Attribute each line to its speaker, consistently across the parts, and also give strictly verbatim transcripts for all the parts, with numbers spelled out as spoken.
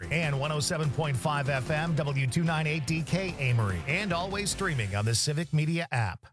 Speaker 1: Amory, and one oh seven point five F M W two ninety-eight D K Amory, and always streaming on the Civic Media app.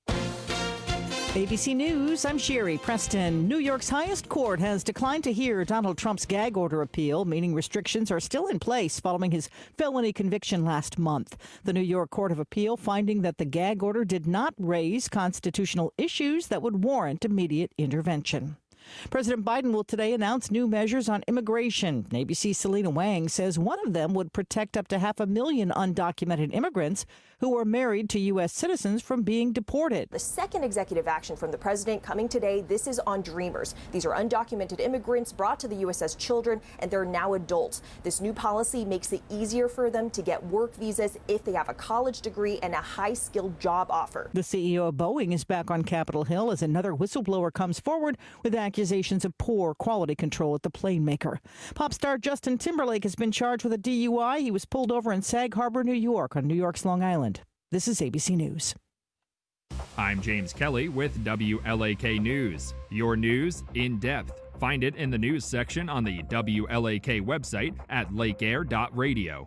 Speaker 2: A B C News, I'm Sherry Preston. New York's highest court has declined to hear Donald Trump's gag order appeal, meaning restrictions are still in place following his felony conviction last month. The New York Court of Appeal finding that the gag order did not raise constitutional issues that would warrant immediate intervention. President Biden will today announce new measures on immigration. A B C's Selena Wang says one of them would protect up to half a million undocumented immigrants who are married to U S citizens from being deported.
Speaker 3: The second executive action from the president coming today, this is on Dreamers. These are undocumented immigrants brought to the U S as children, and they're now adults. This new policy makes it easier for them to get work visas if they have a college degree and a high-skilled job offer.
Speaker 2: The C E O of Boeing is back on Capitol Hill as another whistleblower comes forward with accusations of poor quality control at the plane maker. Pop star Justin Timberlake has been charged with a D U I. He was pulled over in Sag Harbor, New York, on New York's Long Island. This is A B C News.
Speaker 4: I'm James Kelly with W L A K News. Your news in depth. Find it in the news section on the W L A K website at lake air dot radio.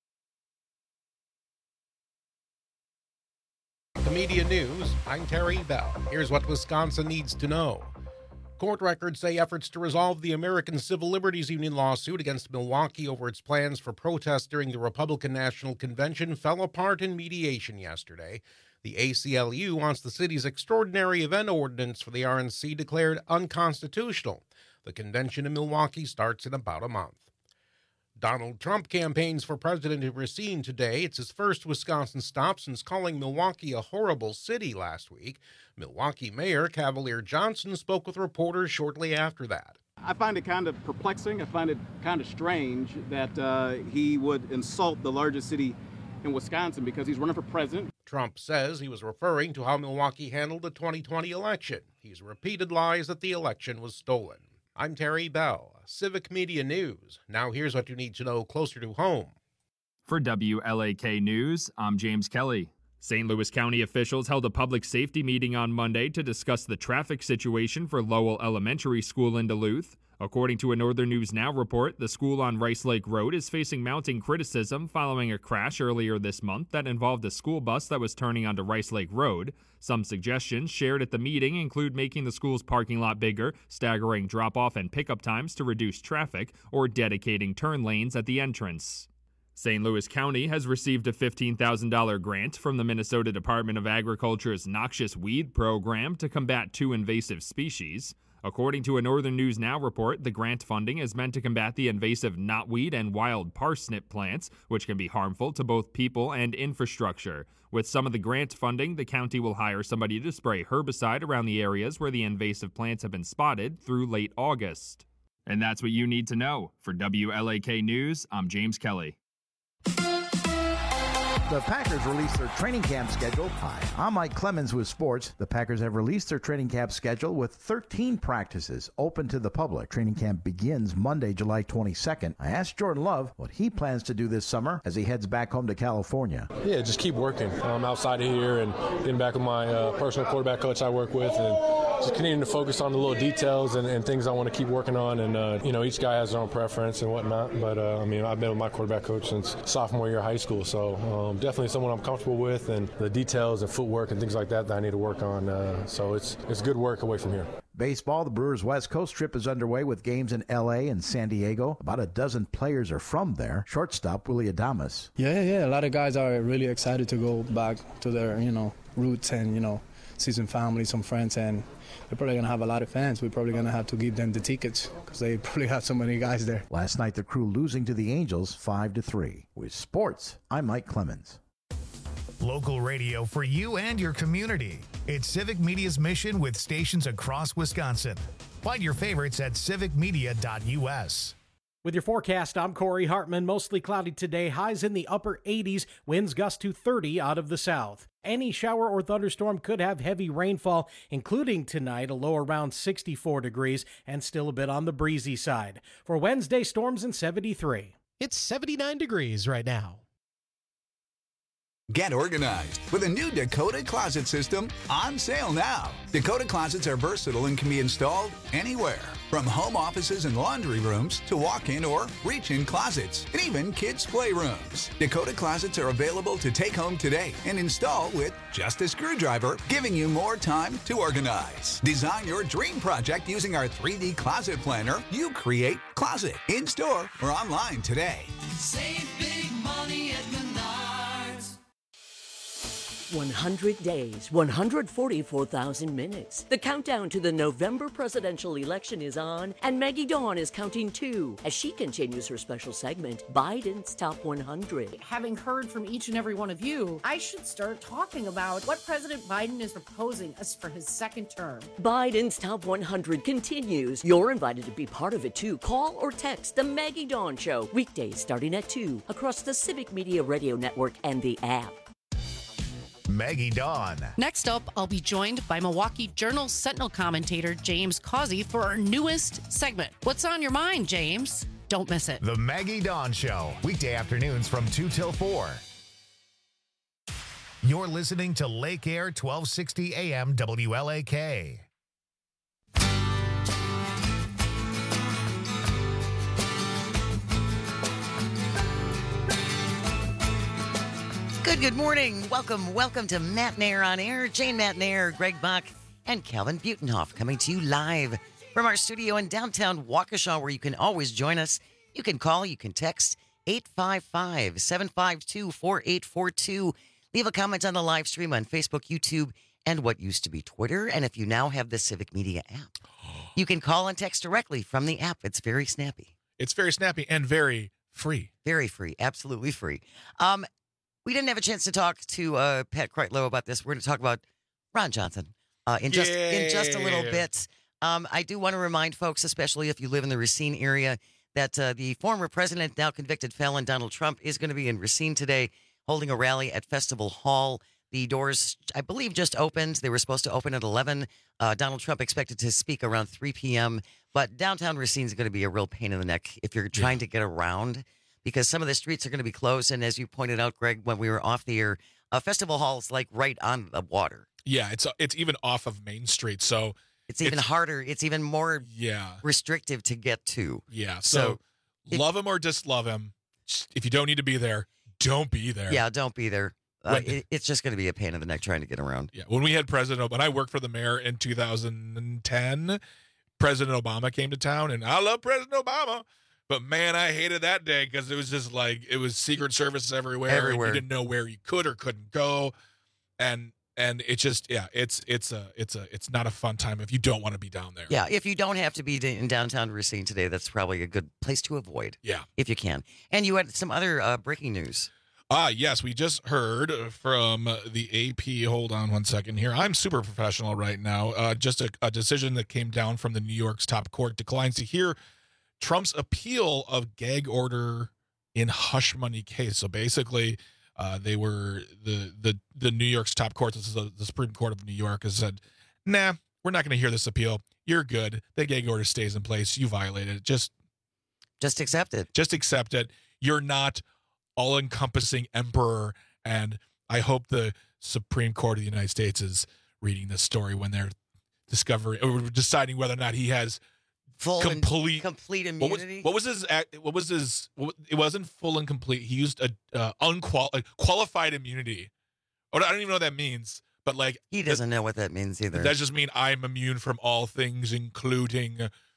Speaker 5: The Media News, I'm Terry Bell. Here's what Wisconsin needs to know. Court records say efforts to resolve the American Civil Liberties Union lawsuit against Milwaukee over its plans for protests during the Republican National Convention fell apart in mediation yesterday. The A C L U wants the city's extraordinary event ordinance for the R N C declared unconstitutional. The convention in Milwaukee starts in about a month. Donald Trump campaigns for president in Racine today. It's his first Wisconsin stop since calling Milwaukee a horrible city last week. Milwaukee Mayor Cavalier Johnson spoke with reporters shortly after that.
Speaker 6: I find it kind of perplexing. I find it kind of strange that uh, he would insult the largest city in Wisconsin because he's running for president.
Speaker 5: Trump says he was referring to how Milwaukee handled the twenty twenty election. He's repeated lies that the election was stolen. I'm Terry Bell, Civic Media News. Now here's what you need to know closer to home.
Speaker 4: For W L A K News, I'm James Kelly. Saint Louis County officials held a public safety meeting on Monday to discuss the traffic situation for Lowell Elementary School in Duluth. According to a Northern News Now report, the school on Rice Lake Road is facing mounting criticism following a crash earlier this month that involved a school bus that was turning onto Rice Lake Road. Some suggestions shared at the meeting include making the school's parking lot bigger, staggering drop-off and pickup times to reduce traffic, or dedicating turn lanes at the entrance. Saint Louis County has received a fifteen thousand dollars grant from the Minnesota Department of Agriculture's Noxious Weed Program to combat two invasive species. According to a Northern News Now report, the grant funding is meant to combat the invasive knotweed and wild parsnip plants, which can be harmful to both people and infrastructure. With some of the grant funding, the county will hire somebody to spray herbicide around the areas where the invasive plants have been spotted through late August. And that's what you need to know. For W L A K News, I'm James Kelly.
Speaker 7: The Packers released their training camp schedule. Hi, I'm Mike Clemens with sports. The Packers have released their training camp schedule with thirteen practices open to the public. Training camp begins Monday, July twenty-second. I asked Jordan Love what he plans to do this summer as he heads back home to California.
Speaker 8: Yeah, just keep working. I'm outside of here and getting back with my uh, personal quarterback coach I work with, and just continuing to focus on the little details and, and things I want to keep working on. And, uh, you know, each guy has their own preference and whatnot. But, uh, I mean, I've been with my quarterback coach since sophomore year of high school. So um, definitely someone I'm comfortable with, and the details and footwork and things like that that I need to work on. Uh, so it's it's good work away from here.
Speaker 7: Baseball, the Brewers' West Coast trip is underway with games in L A and San Diego. About a dozen players are from there. Shortstop Willie Adames.
Speaker 9: Yeah, yeah, a lot of guys are really excited to go back to their, you know, roots and, you know, see some family, some friends, and they're probably going to have a lot of fans. We're probably going to have to give them the tickets because they probably have so many guys there.
Speaker 7: Last night, the Crew losing to the Angels five to three. With sports, I'm Mike Clemens.
Speaker 1: Local radio for you and your community. It's Civic Media's mission with stations across Wisconsin. Find your favorites at civic media dot U S.
Speaker 10: With your forecast, I'm Corey Hartman. Mostly cloudy today, highs in the upper eighties, winds gust to thirty out of the south. Any shower or thunderstorm could have heavy rainfall, including tonight, a low around sixty-four degrees and still a bit on the breezy side. For Wednesday, storms in seventy-three.
Speaker 11: It's seventy-nine degrees right now. Get organized with a new Dakota Closet system on sale now. Dakota Closets are versatile and can be installed anywhere, from home offices and laundry rooms to walk-in or reach-in closets, and even kids' playrooms. Dakota Closets are available to take home today and install with just a screwdriver, giving you more time to organize. Design your dream project using our three D closet planner. You create closet in-store or online today.
Speaker 12: Save big money at Menards.
Speaker 13: one hundred days, one hundred forty-four thousand minutes. The countdown to the November presidential election is on, and Maggie Dawn is counting too as she continues her special segment, Biden's Top one hundred.
Speaker 14: Having heard from each and every one of you, I should start talking about what President Biden is proposing as for his second term.
Speaker 13: Biden's Top one hundred continues. You're invited to be part of it too. Call or text The Maggie Dawn Show, weekdays starting at two, across the Civic Media Radio Network and the app.
Speaker 1: Maggie Dawn.
Speaker 15: Next up, I'll be joined by Milwaukee Journal-Sentinel commentator James Causey for our newest segment. What's on your mind, James? Don't miss it.
Speaker 1: The Maggie Dawn Show, weekday afternoons from two till four. You're listening to Lake Air twelve sixty A M W L A K.
Speaker 16: Good, good morning. Welcome, welcome to Matt Nair on Air. Jane Matt Nair, Greg Buck, and Calvin Butenhoff coming to you live from our studio in downtown Waukesha, where you can always join us. You can call, you can text eight five five, seven five two, four eight four two. Leave a comment on the live stream on Facebook, YouTube, and what used to be Twitter. And if you now have the Civic Media app, you can call and text directly from the app. It's very snappy.
Speaker 17: It's very snappy and very free.
Speaker 16: Very free. Absolutely free. Um, We didn't have a chance to talk to uh, Pat Kreitlow about this. We're going to talk about Ron Johnson uh, in just yeah. in just a little bit. Um, I do want to remind folks, especially if you live in the Racine area, that uh, the former president, now convicted felon Donald Trump, is going to be in Racine today, holding a rally at Festival Hall. The doors, I believe, just opened. They were supposed to open at eleven. Uh, Donald Trump expected to speak around three p.m., but downtown Racine is going to be a real pain in the neck if you're trying yeah. to get around, because some of the streets are going to be closed. And as you pointed out, Greg, when we were off the air, uh, Festival Hall is like right on the water.
Speaker 17: Yeah, it's it's even off of Main Street, so
Speaker 16: it's even it's, harder. It's even more
Speaker 17: yeah
Speaker 16: restrictive to get to.
Speaker 17: Yeah, so, so if, love him or dislove him. If you don't need to be there, don't be there.
Speaker 16: Yeah, don't be there. Uh, when, it, it's just going to be a pain in the neck trying to get around.
Speaker 17: Yeah, when we had President, when I worked for the mayor in two thousand ten, President Obama came to town, and I love President Obama. But, man, I hated that day because it was just like it was Secret Service everywhere.
Speaker 16: Everywhere.
Speaker 17: And you didn't know where you could or couldn't go. And and it just, yeah, it's it's a it's a it's not a fun time if you don't want to be down there.
Speaker 16: Yeah, if you don't have to be in downtown Racine today, that's probably a good place to avoid.
Speaker 17: Yeah.
Speaker 16: If you can. And you had some other uh, breaking news.
Speaker 17: Ah, yes, we just heard from the A P. Hold on one second here. I'm super professional right now. Uh, just a, a decision that came down from the New York's top court declines to hear Trump's appeal of gag order in hush money case. So basically, uh, they were the the the New York's top court, this is the, the Supreme Court of New York, has said, nah, we're not going to hear this appeal. You're good. The gag order stays in place. You violated it. Just,
Speaker 16: just accept it.
Speaker 17: Just accept it. You're not all-encompassing emperor. And I hope the Supreme Court of the United States is reading this story when they're discovering or deciding whether or not he has
Speaker 16: full
Speaker 17: complete
Speaker 16: and complete immunity.
Speaker 17: What was, what was his? What was his? It wasn't full and complete. He used a uh, unqualified qualified immunity. Or I don't even know what that means. But like
Speaker 16: he doesn't that, know what that means either.
Speaker 17: That just mean I'm immune from all things, including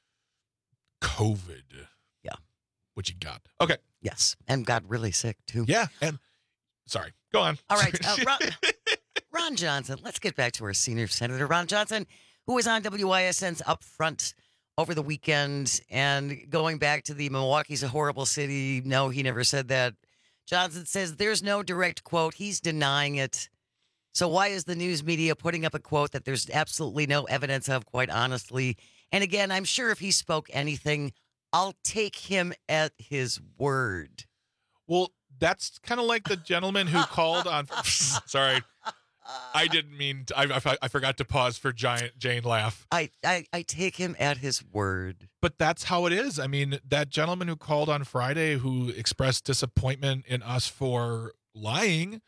Speaker 17: COVID.
Speaker 16: Yeah,
Speaker 17: which he got. Okay.
Speaker 16: Yes, and got really sick too.
Speaker 17: Yeah, and sorry. Go on.
Speaker 16: All right, uh, Ron, Ron Johnson. Let's get back to our senior senator, Ron Johnson, who was on W I S N's Up Front over the weekend, and going back to the Milwaukee's a horrible city. No, he never said that. Johnson says there's no direct quote. He's denying it. So why is the news media putting up a quote that there's absolutely no evidence of, quite honestly? And again, I'm sure if he spoke anything, I'll take him at his word.
Speaker 17: Well, that's kind of like the gentleman who called on. Sorry. I didn't mean to, I, I, I forgot to pause for giant Jane laugh.
Speaker 16: I, I, I take him at his word.
Speaker 17: But that's how it is. I mean, that gentleman who called on Friday who expressed disappointment in us for lying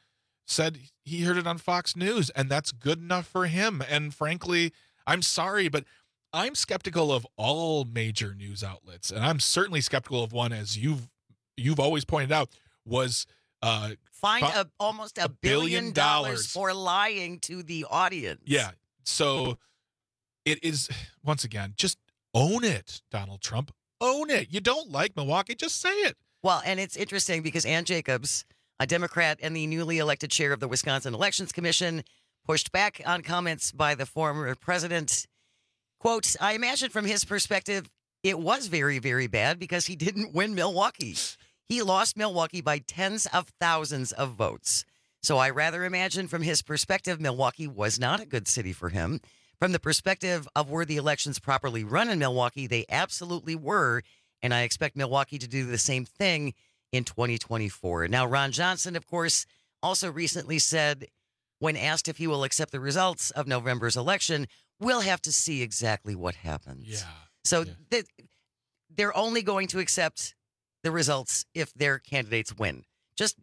Speaker 17: said he heard it on Fox News, and that's good enough for him. And frankly, I'm sorry, but I'm skeptical of all major news outlets, and I'm certainly skeptical of one, as you've you've always pointed out, was uh,
Speaker 16: fined
Speaker 17: fi-
Speaker 16: a, almost a,
Speaker 17: a
Speaker 16: billion,
Speaker 17: billion
Speaker 16: dollars
Speaker 17: dollars.
Speaker 16: for lying to the audience.
Speaker 17: Yeah. So it is, once again, just own it, Donald Trump. Own it. You don't like Milwaukee, just say it.
Speaker 16: Well, and it's interesting because Ann Jacobs, a Democrat and the newly elected chair of the Wisconsin Elections Commission, pushed back on comments by the former president. Quote, I imagine from his perspective, it was very, very bad because he didn't win Milwaukee. He lost Milwaukee by tens of thousands of votes. So I rather imagine from his perspective, Milwaukee was not a good city for him. From the perspective of were the elections properly run in Milwaukee, they absolutely were. And I expect Milwaukee to do the same thing in twenty twenty-four. Now, Ron Johnson, of course, also recently said, when asked if he will accept the results of November's election, we'll have to see exactly what happens.
Speaker 17: Yeah.
Speaker 16: So th- they're only going to accept the results if their candidates win. Just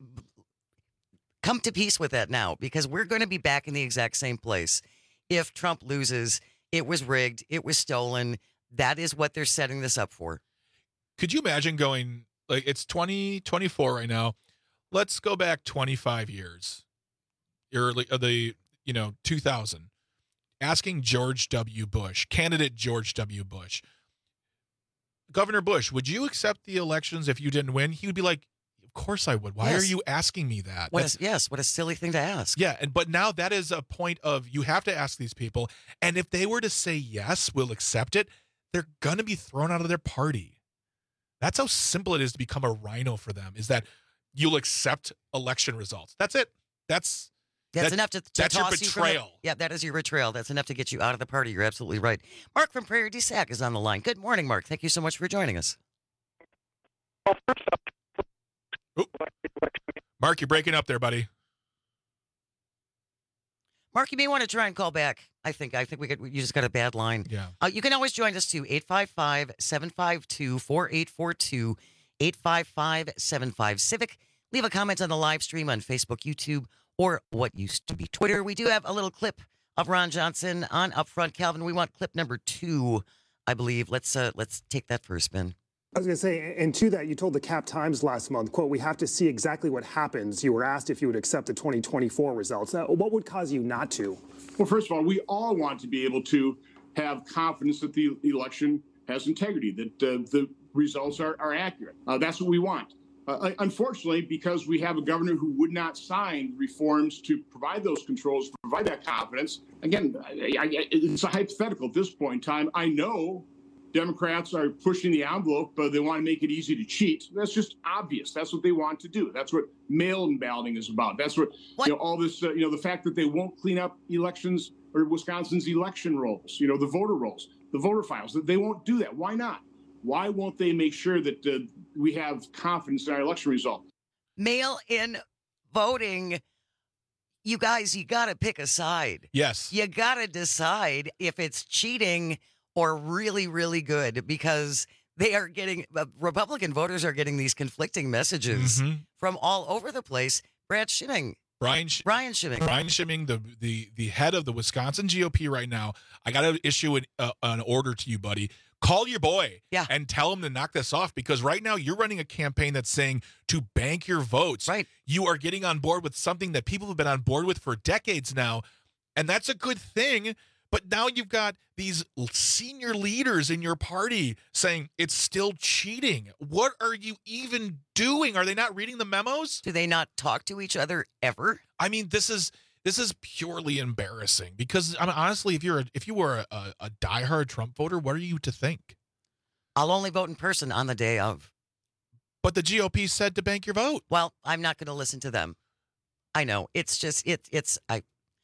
Speaker 16: come to peace with that now, because we're going to be back in the exact same place. If Trump loses, it was rigged, it was stolen. That is what they're setting this up for.
Speaker 17: Could you imagine going, like, it's twenty twenty-four right now. Let's go back twenty-five years, early, uh, the, you know, two thousand, asking George W. Bush, candidate George W. Bush, Governor Bush, would you accept the elections if you didn't win? He would be like, of course I would. Why
Speaker 16: Yes.
Speaker 17: are you asking me that?
Speaker 16: What
Speaker 17: That's-
Speaker 16: a, yes, what a silly thing to ask.
Speaker 17: Yeah, and but now that is a point of you have to ask these people, and if they were to say yes, we'll accept it, they're gonna be thrown out of their party. That's how simple it is to become a rhino for them. Is that you'll accept election results? That's it. That's
Speaker 16: That's
Speaker 17: that-
Speaker 16: enough to, to
Speaker 17: that's your
Speaker 16: toss you from the-
Speaker 17: betrayal.
Speaker 16: yeah, that is your betrayal. That's enough to get you out of the party. You're absolutely right. Mark from Prairie du Sac is on the line. Good morning, Mark. Thank you so much for joining us.
Speaker 17: Mark, you're breaking up there, buddy.
Speaker 16: Mark, you may want to try and call back. I think I think we could. You just got a bad line.
Speaker 17: Yeah.
Speaker 16: Uh, you can always join us to eight five five, seven five two, four eight four two, eight five five, seven five Civic. Leave a comment on the live stream on Facebook, YouTube, or what used to be Twitter. We do have a little clip of Ron Johnson on Upfront. Calvin, we want clip number two, I believe. Let's uh, let's take that for a spin.
Speaker 18: I was going to say, and to that, you told the Cap Times last month, quote, we have to see exactly what happens. You were asked if you would accept the twenty twenty-four results. Uh, what would cause you not to?
Speaker 19: Well, first of all, we all want to be able to have confidence that the election has integrity, that uh, the results are, are accurate. Uh, that's what we want. Uh, unfortunately, because we have a governor who would not sign reforms to provide those controls, provide that confidence, again, I, I, it's a hypothetical at this point in time. I know Democrats are pushing the envelope, but they want to make it easy to cheat. That's just obvious. That's what they want to do. That's what mail-in balloting is about. That's what, what? you know, all this, uh, you know, the fact that they won't clean up elections or Wisconsin's election rolls, you know, the voter rolls, the voter files, that they won't do that. Why not? Why won't they make sure that uh, we have confidence in our election result?
Speaker 16: Mail-in voting. You guys, you got to pick a side.
Speaker 17: Yes.
Speaker 16: You got to decide if it's cheating or really, really good, because they are getting, uh, Republican voters are getting these conflicting messages
Speaker 17: Mm-hmm.
Speaker 16: from all over the place. Brad Schimming.
Speaker 17: Brian Sh-
Speaker 16: Brian Schimming.
Speaker 17: Brian Schimming, the, the the head of the Wisconsin G O P right now. I got to issue an, uh, an order to you, buddy. Call your boy
Speaker 16: yeah.
Speaker 17: and tell him to knock this off, because right now you're running a campaign that's saying to bank your votes.
Speaker 16: Right.
Speaker 17: You are getting on board with something that people have been on board with for decades now, and that's a good thing. But now you've got these senior leaders in your party saying it's still cheating. What are you even doing? Are they not reading the memos?
Speaker 16: Do they not talk to each other ever?
Speaker 17: I mean, this is this is purely embarrassing, because I mean, honestly, if you're a, if you were a, a, a diehard Trump voter, what are you to think?
Speaker 16: I'll only vote in person on the day of.
Speaker 17: But the G O P said to bank your vote.
Speaker 16: Well, I'm not going to listen to them. I know. It's just it it's I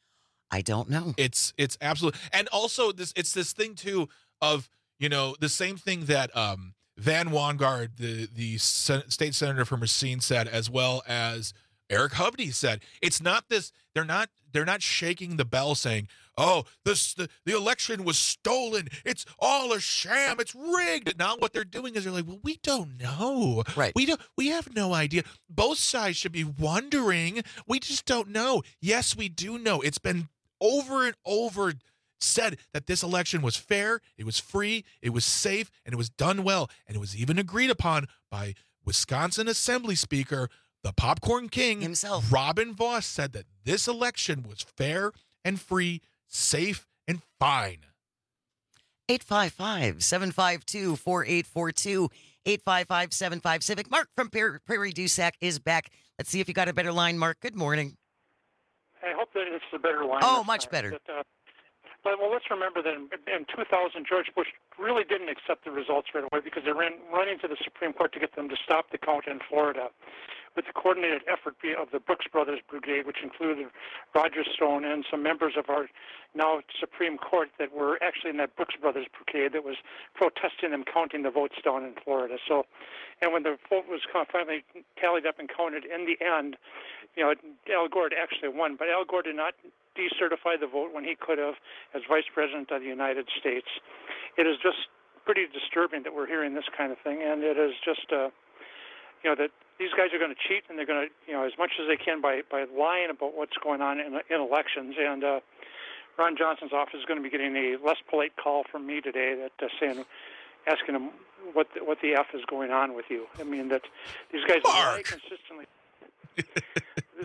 Speaker 16: I don't know.
Speaker 17: It's it's absolute, and also this it's this thing too of, you know, the same thing that um, Van Wangard, the the sen- state senator from Racine, said, as well as Eric Hovde said. It's not this. They're not. They're not shaking the bell saying, "Oh, this the, the election was stolen. It's all a sham. It's rigged." Now what they're doing is they're like, "Well, we don't know.
Speaker 16: Right.
Speaker 17: We don't. We have no idea. Both sides should be wondering. We just don't know. Yes, we do know. It's been over and over said that this election was fair, it was free, it was safe, and it was done well. And it was even agreed upon by Wisconsin Assembly Speaker, the Popcorn King
Speaker 16: himself.
Speaker 17: Robin Vos said that this election was fair and free, safe and fine.
Speaker 16: eight five five, seven five two, four eight four two, eight five five, seven five Civic. Mark from Prairie, Prairie du Sac is back. Let's see if you got a better line, Mark. Good morning.
Speaker 20: I hope that it's a better line.
Speaker 16: Oh, much better.
Speaker 20: But, uh, but well, let's remember that in, in two thousand, George Bush really didn't accept the results right away because they ran running to the Supreme Court to get them to stop the count in Florida. With the coordinated effort of the Brooks Brothers Brigade, which included Roger Stone and some members of our now Supreme Court that were actually in that Brooks Brothers Brigade that was protesting them counting the votes down in Florida. So, and when the vote was finally tallied up and counted in the end, you know, Al Gore had actually won, but Al Gore did not decertify the vote when he could have as Vice President of the United States. It is just pretty disturbing that we're hearing this kind of thing, and it is just, uh, you know, that these guys are going to cheat, and they're going to, you know, as much as they can by, by lying about what's going on in, in elections. And uh, Ron Johnson's office is going to be getting a less polite call from me today that uh, saying, asking him what the, what the F is going on with you. I mean, that these guys lie consistently. this,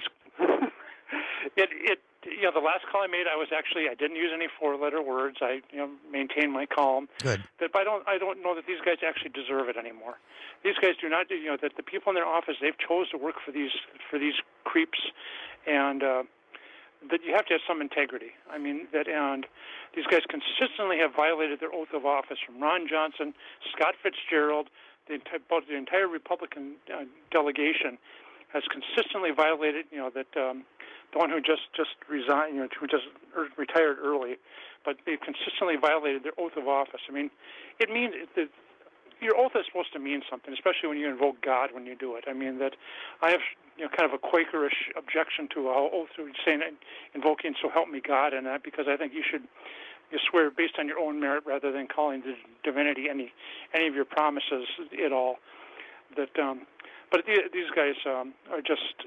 Speaker 20: it, it, you know, the last call I made, I was actually, I didn't use any four-letter words. I, you know, maintained my calm.
Speaker 16: Good.
Speaker 20: But I don't, I don't know that these guys actually deserve it anymore. These guys do not, you know, that the people in their office, they've chose to work for these, for these creeps, and uh, that you have to have some integrity. I mean, that, and these guys consistently have violated their oath of office, from Ron Johnson, Scott Fitzgerald, the entire, the entire Republican uh, delegation has consistently violated, you know, that um, the one who just, just resigned, you know, who just er, retired early, but they've consistently violated their oath of office. I mean, it means that your oath is supposed to mean something, especially when you invoke God when you do it. I mean, that I have, you know, kind of a Quakerish objection to how oath saying invoking "So help me God" and that, because I think you should you swear based on your own merit rather than calling the divinity any any of your promises at all. That, um, but these guys um, are just.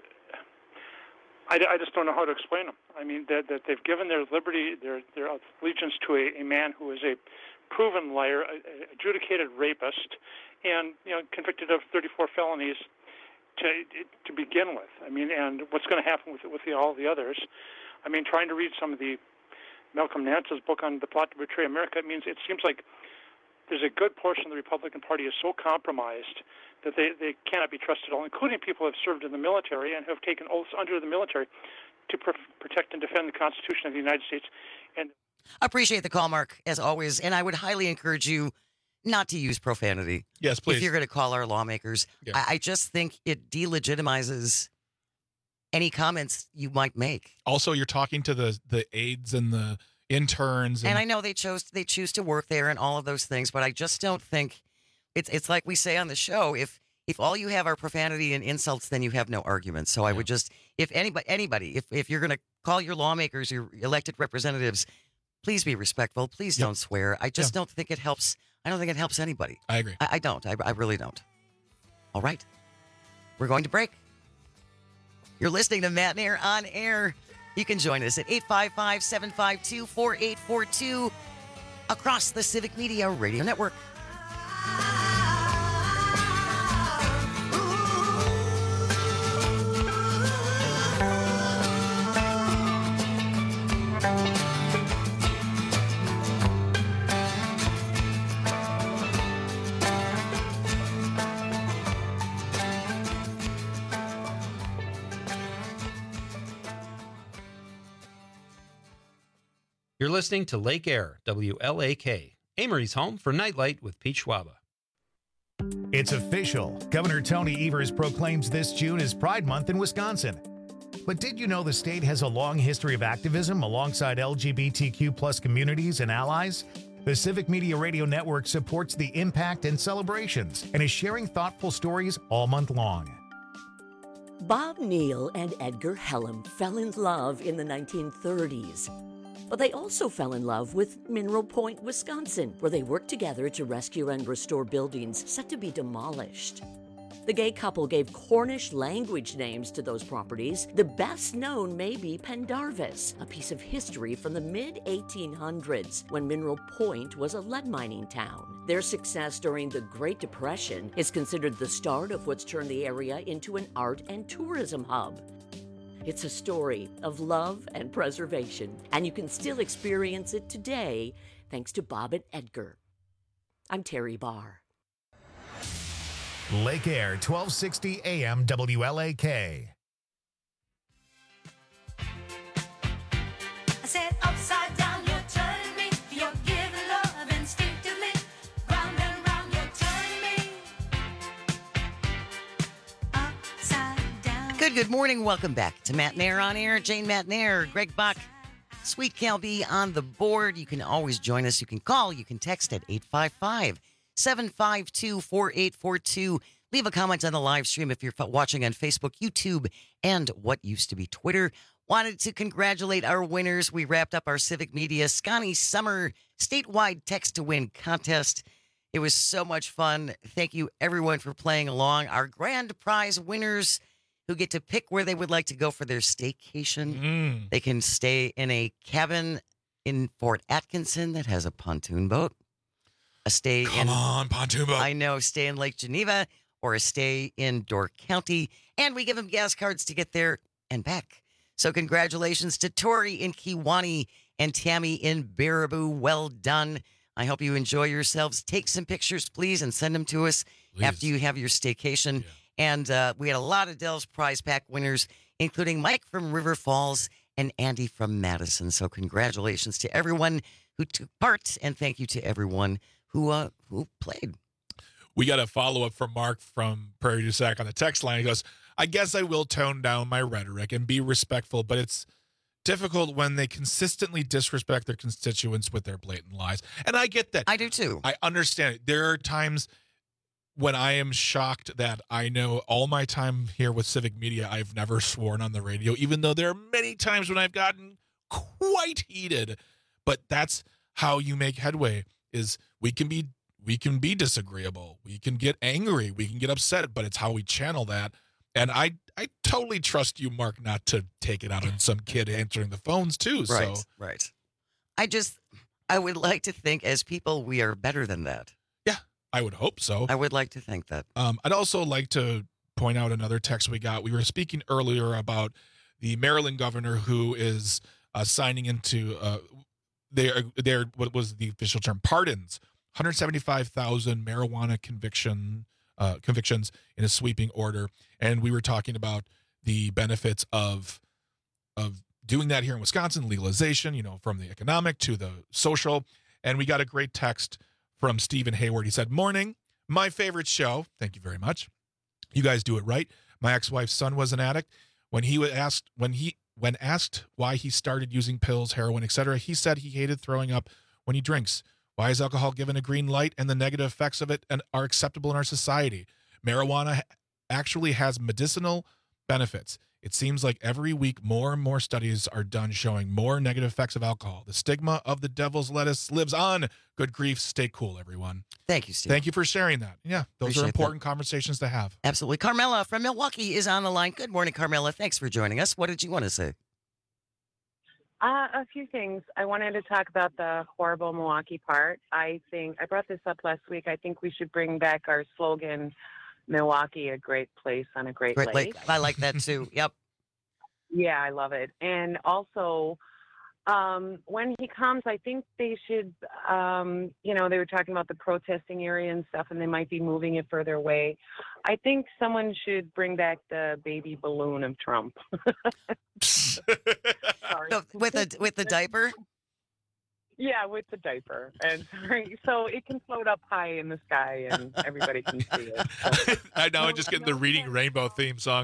Speaker 20: I, I just don't know how to explain them. I mean, that, that they've given their liberty, their their allegiance to a, a man who is a proven liar, a, a adjudicated rapist, and, you know, convicted of thirty-four felonies to to begin with. I mean, and what's going to happen with with the, all the others? I mean, trying to read some of the Malcolm Nance's book on the plot to betray America, it means it seems like there's a good portion of the Republican Party is so compromised that they, they cannot be trusted at all, including people who have served in the military and have taken oaths under the military to pr- protect and defend the Constitution of the United States. And
Speaker 16: I appreciate the call, Mark, as always, and I would highly encourage you not to use profanity.
Speaker 17: Yes, please.
Speaker 16: If you're going to call our lawmakers.
Speaker 17: Yeah.
Speaker 16: I, I just think it delegitimizes any comments you might make.
Speaker 17: Also, you're talking to the the aides and the interns. And,
Speaker 16: and I know they chose they choose to work there and all of those things, but I just don't think it's it's like we say on the show, if if all you have are profanity and insults, then you have no arguments. So I would just, if anybody anybody, if, if you're going to call your lawmakers, your elected representatives, please be respectful. Please
Speaker 17: Yep.
Speaker 16: don't swear. I just
Speaker 17: Yeah.
Speaker 16: don't think it helps. I don't think it helps anybody.
Speaker 17: I agree.
Speaker 16: I, I don't. I, I really don't. All right. We're going to break. You're listening to Matt and Air on air. You can join us at eight five five, seven five two, four eight four two across the Civic Media Radio Network.
Speaker 21: You're listening to Lake Air, W L A K, Amory's home for Nightlight with Pete Schwaba.
Speaker 1: It's official. Governor Tony Evers proclaims this June as Pride Month in Wisconsin. But did you know the state has a long history of activism alongside L G B T Q plus communities and allies? The Civic Media Radio Network supports the impact and celebrations and is sharing thoughtful stories all month long.
Speaker 13: Bob Neal and Edgar Hellam fell in love in the nineteen thirties. But they also fell in love with Mineral Point, Wisconsin, where they worked together to rescue and restore buildings set to be demolished. The gay couple gave Cornish language names to those properties. The best known may be Pendarvis, a piece of history from the mid eighteen hundreds when Mineral Point was a lead mining town. Their success during the Great Depression is considered the start of what's turned the area into an art and tourism hub. It's a story of love and preservation, and you can still experience it today thanks to Bob and Edgar. I'm Terry Barr.
Speaker 1: Lake Air, twelve sixty A M W L A K.
Speaker 12: I said upside down, you're turning me. You're giving love instinctively. Round and round, you're turning me. Upside down.
Speaker 16: Good, good morning. Welcome back to Matt Nair on air. Jane Matt Nair, Greg Buck, Sweet Cal B on the board. You can always join us. You can call. You can text at eight five five, seven five two, four eight four two. Leave a comment on the live stream if you're watching on Facebook, YouTube, and what used to be Twitter. Wanted to congratulate our winners. We wrapped up our Civic Media Scotty Summer statewide text to win contest. It was so much fun. Thank you, everyone, for playing along. Our grand prize winners who get to pick where they would like to go for their staycation.
Speaker 17: Mm.
Speaker 16: They can stay in a cabin in Fort Atkinson that has a pontoon boat. A stay
Speaker 17: Come
Speaker 16: in,
Speaker 17: on, pontoon boat.
Speaker 16: I know, stay in Lake Geneva or a stay in Door County. And we give them gas cards to get there and back. So congratulations to Tori in Kewanee and Tammy in Baraboo. Well done. I hope you enjoy yourselves. Take some pictures, please, and send them to us
Speaker 17: Please.
Speaker 16: after you have your staycation. Yeah. And uh, we had a lot of Dell's Prize Pack winners, including Mike from River Falls and Andy from Madison. So congratulations to everyone who took part, and thank you to everyone who uh, who played.
Speaker 17: We got a follow-up from Mark from Prairie du Sac on the text line. He goes, I guess I will tone down my rhetoric and be respectful, but it's difficult when they consistently disrespect their constituents with their blatant lies. And I get that.
Speaker 16: I do too.
Speaker 17: I understand it. There are times when I am shocked that I know all my time here with Civic Media, I've never sworn on the radio, even though there are many times when I've gotten quite heated. But that's how you make headway, is we can be we can be disagreeable. We can get angry. We can get upset, but it's how we channel that. And I I totally trust you, Mark, not to take it out on some kid answering the phones too.
Speaker 16: Right,
Speaker 17: so
Speaker 16: right. I just, I would like to think as people, we are better than that.
Speaker 17: Yeah, I would hope so.
Speaker 16: I would like to think that.
Speaker 17: Um, I'd also like to point out another text we got. We were speaking earlier about the Maryland governor who is uh, signing into uh, their, their, what was the official term, pardons, one hundred seventy-five thousand marijuana conviction uh, convictions in a sweeping order. And we were talking about the benefits of of doing that here in Wisconsin, legalization, you know, from the economic to the social. And we got a great text from Stephen Hayward. He said, morning, my favorite show. Thank you very much. You guys do it right. My ex-wife's son was an addict. When he was asked, when he when asked why he started using pills, heroin, et cetera, he said he hated throwing up when he drinks. Why is alcohol given a green light and the negative effects of it and are acceptable in our society? Marijuana actually has medicinal benefits. It seems like every week more and more studies are done showing more negative effects of alcohol. The stigma of the devil's lettuce lives on. Good grief. Stay cool, everyone.
Speaker 16: Thank you, Steve.
Speaker 17: Thank you for sharing that. Yeah, those
Speaker 16: Appreciate
Speaker 17: are important
Speaker 16: that.
Speaker 17: conversations to have.
Speaker 16: Absolutely. Carmela from Milwaukee is on the line. Good morning, Carmela. Thanks for joining us. What did you want to say?
Speaker 3: Uh, a few things. I wanted to talk about the horrible Milwaukee part. I think I brought this up last week. I think we should bring back our slogan, Milwaukee, a great place on a great,
Speaker 16: Great
Speaker 3: lake.
Speaker 16: Lake. I like that too. Yep.
Speaker 3: Yeah, I love it. And also, um, when he comes, I think they should, um, you know, they were talking about the protesting area and stuff, and they might be moving it further away. I think someone should bring back the baby balloon of Trump. Sorry.
Speaker 16: So, with a with the diaper?
Speaker 3: Yeah, with the diaper. And sorry, so it can float up high in the sky and everybody can see it. So.
Speaker 17: I know, I'm just getting the Reading Rainbow theme song.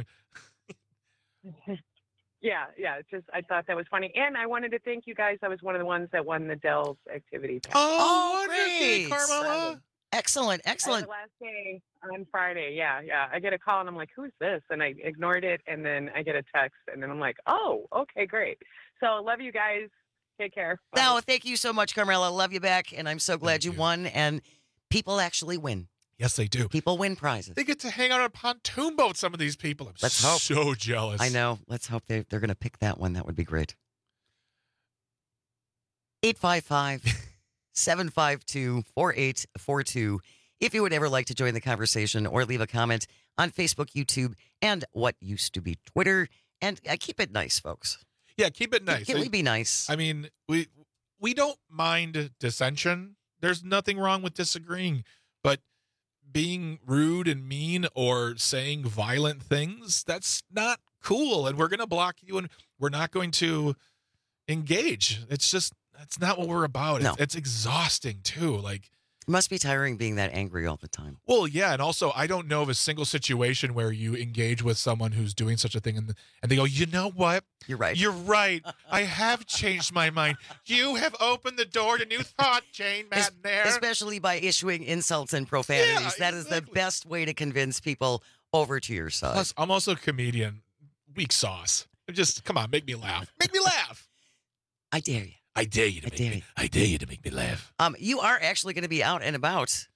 Speaker 3: Yeah, yeah. It's just I thought that was funny, and I wanted to thank you guys. I was one of the ones that won the Dell's activity pack.
Speaker 17: Oh,
Speaker 16: great,
Speaker 17: Carmela!
Speaker 16: Excellent, excellent.
Speaker 3: The last day on Friday, yeah, yeah. I get a call and I'm like, who's this? And I ignored it, and then I get a text, and then I'm like, oh, okay, great. So love you guys. Take care. Bye.
Speaker 16: No, thank you so much, Carmela. Love you back, and I'm so glad you, you won. And people actually win.
Speaker 17: Yes, they do.
Speaker 16: People win prizes.
Speaker 17: They get to hang out on a pontoon boat, some of these people. I'm
Speaker 16: Let's hope.
Speaker 17: so jealous.
Speaker 16: I know. Let's hope they, they're going to pick that one. That would be great. eight five five, seven five two, four eight four two. If you would ever like to join the conversation or leave a comment on Facebook, YouTube, and what used to be Twitter. And uh, keep it nice, folks.
Speaker 17: Yeah, keep it nice.
Speaker 16: Can we be nice?
Speaker 17: I mean, we we don't mind dissension. There's nothing wrong with disagreeing, but being rude and mean or saying violent things, that's not cool. And we're going to block you, and we're not going to engage. It's just, that's not what we're about.
Speaker 16: No.
Speaker 17: It's, it's exhausting, too. Like,
Speaker 16: it must be tiring being that angry all the time.
Speaker 17: well, yeah, and also I don't know of a single situation where you engage with someone who's doing such a thing and and they go, you know what?
Speaker 16: You're right.
Speaker 17: You're right. I have changed my mind. You have opened the door to new thought, Jane
Speaker 16: Es-
Speaker 17: Matnair.
Speaker 16: Especially by issuing insults and profanities.
Speaker 17: Yeah,
Speaker 16: that is the best way to convince people over to your side.
Speaker 17: Plus, I'm also a comedian. Weak sauce. Just come on, make me laugh. Make me laugh.
Speaker 16: I dare you.
Speaker 17: I dare you to
Speaker 16: I
Speaker 17: make
Speaker 16: dare
Speaker 17: me.
Speaker 16: you.
Speaker 17: I dare you to make me laugh.
Speaker 16: Um, you are actually going to be out and about.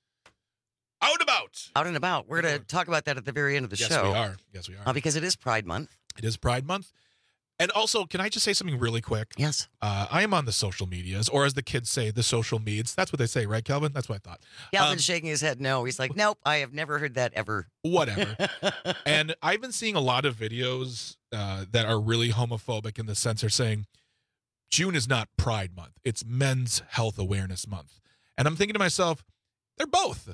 Speaker 17: Out and about.
Speaker 16: Out and about. We're going to talk about that at the very end of the
Speaker 17: Yes,
Speaker 16: show.
Speaker 17: we are. Yes, we are.
Speaker 16: Uh, because it is Pride Month.
Speaker 17: It is Pride Month. And also, can I just say something really quick?
Speaker 16: Yes.
Speaker 17: Uh, I am on the social medias, or as the kids say, the social meds. That's what they say, right, Kelvin? That's what I thought.
Speaker 16: Calvin's
Speaker 17: Um,
Speaker 16: shaking his head no. He's like, nope, I have never heard that ever.
Speaker 17: Whatever. And I've been seeing a lot of videos uh, that are really homophobic in the sense they're saying June is not Pride Month. It's Men's Health Awareness Month. And I'm thinking to myself, they're both.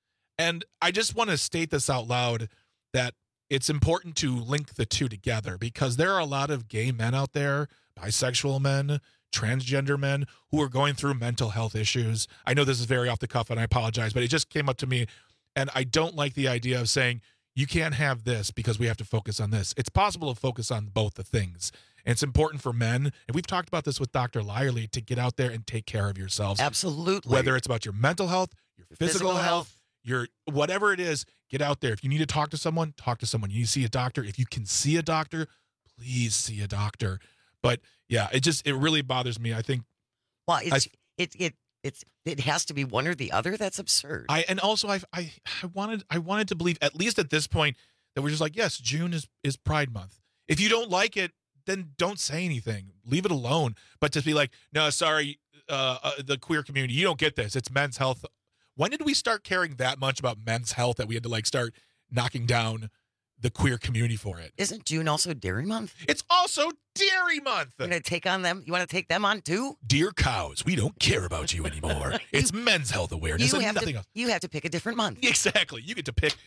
Speaker 17: And I just want to state this out loud that it's important to link the two together because there are a lot of gay men out there, bisexual men, transgender men who are going through mental health issues. I know this is very off the cuff and I apologize, but it just came up to me. And I don't like the idea of saying you can't have this because we have to focus on this. It's possible to focus on both the things. And it's important for men, and we've talked about this with Doctor Lyerly, to get out there and take care of yourselves.
Speaker 16: Absolutely.
Speaker 17: Whether it's about your mental health, your physical,
Speaker 16: physical
Speaker 17: health,
Speaker 16: health.
Speaker 17: your whatever it is, get out there. If you need to talk to someone, talk to someone. You need to see a doctor. If you can see a doctor, please see a doctor. But yeah, it just, it really bothers me. I think.
Speaker 16: Well, it's, it, it, it's, it has to be one or the other. That's absurd.
Speaker 17: I, and also I, I, I wanted, I wanted to believe at least at this point that we're just like, yes, June is, is Pride Month. If you don't like it, then don't say anything. Leave it alone. But to be like, no, sorry, uh, uh, the queer community, you don't get this. It's Men's Health. When did we start caring that much about men's health that we had to like start knocking down the queer community for it?
Speaker 16: Isn't June also Dairy Month?
Speaker 17: It's also Dairy Month.
Speaker 16: You want to take on them? You want to take them on too?
Speaker 17: Dear cows, we don't care about you anymore. It's Men's Health Awareness
Speaker 16: You
Speaker 17: and
Speaker 16: have
Speaker 17: nothing
Speaker 16: to.
Speaker 17: else.
Speaker 16: You have to pick a different month.
Speaker 17: Exactly. You get to pick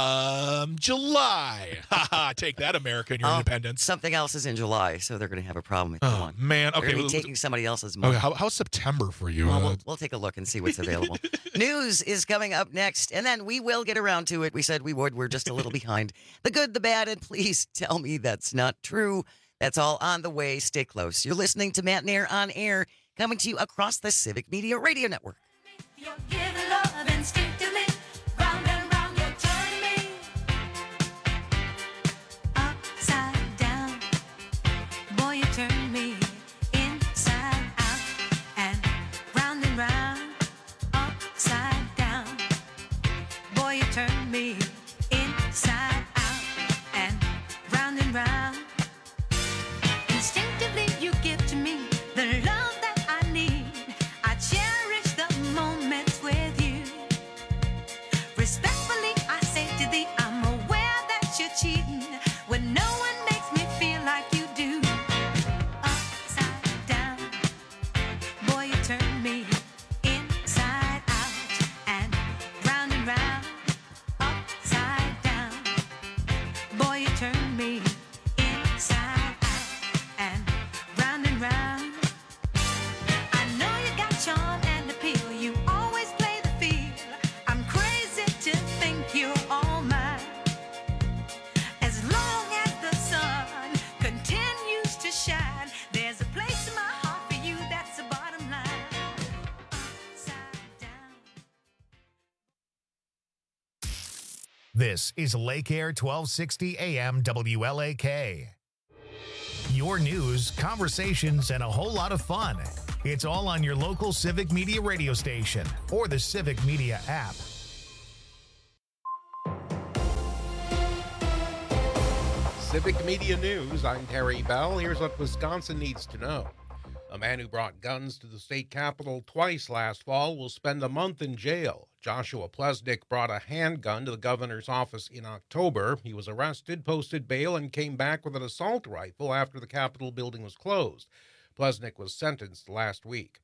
Speaker 17: um July. Ha ha. Take that, America, and your
Speaker 16: Oh,
Speaker 17: independence.
Speaker 16: Something else is in July, so they're going to have a problem if you
Speaker 17: Oh
Speaker 16: want.
Speaker 17: man.
Speaker 16: They're
Speaker 17: Okay.
Speaker 16: going to be
Speaker 17: well,
Speaker 16: taking somebody else's month.
Speaker 17: okay. How, how's September for you?
Speaker 16: Well,
Speaker 17: Uh,
Speaker 16: we'll, we'll take a look and see what's available. News is coming up next, and then we will get around to it. We said we would. We're just a little behind. The good, the bad, and please tell me that's not true. That's all on the way. Stay close. You're listening to Matt Nair on Air, coming to you across the Civic Media Radio Network.
Speaker 12: You give love instinctively. Round and round you turn me. Upside down. Boy, you turn me inside out. And round and round. Upside down. Boy, you turn me inside out. And round and round. Instinctively you give to me the love that I need. I cherish the moments with you.
Speaker 1: This is Lake Air twelve sixty A M W L A K. Your news, conversations, and a whole lot of fun. It's all on your local Civic Media radio station or the Civic Media app.
Speaker 5: Civic Media News, I'm Terry Bell. Here's what Wisconsin needs to know. A man who brought guns to the state capitol twice last fall will spend a month in jail. Joshua Plesnick brought a handgun to the governor's office in October. He was arrested, posted bail, and came back with an assault rifle after the Capitol building was closed. Plesnick was sentenced last week.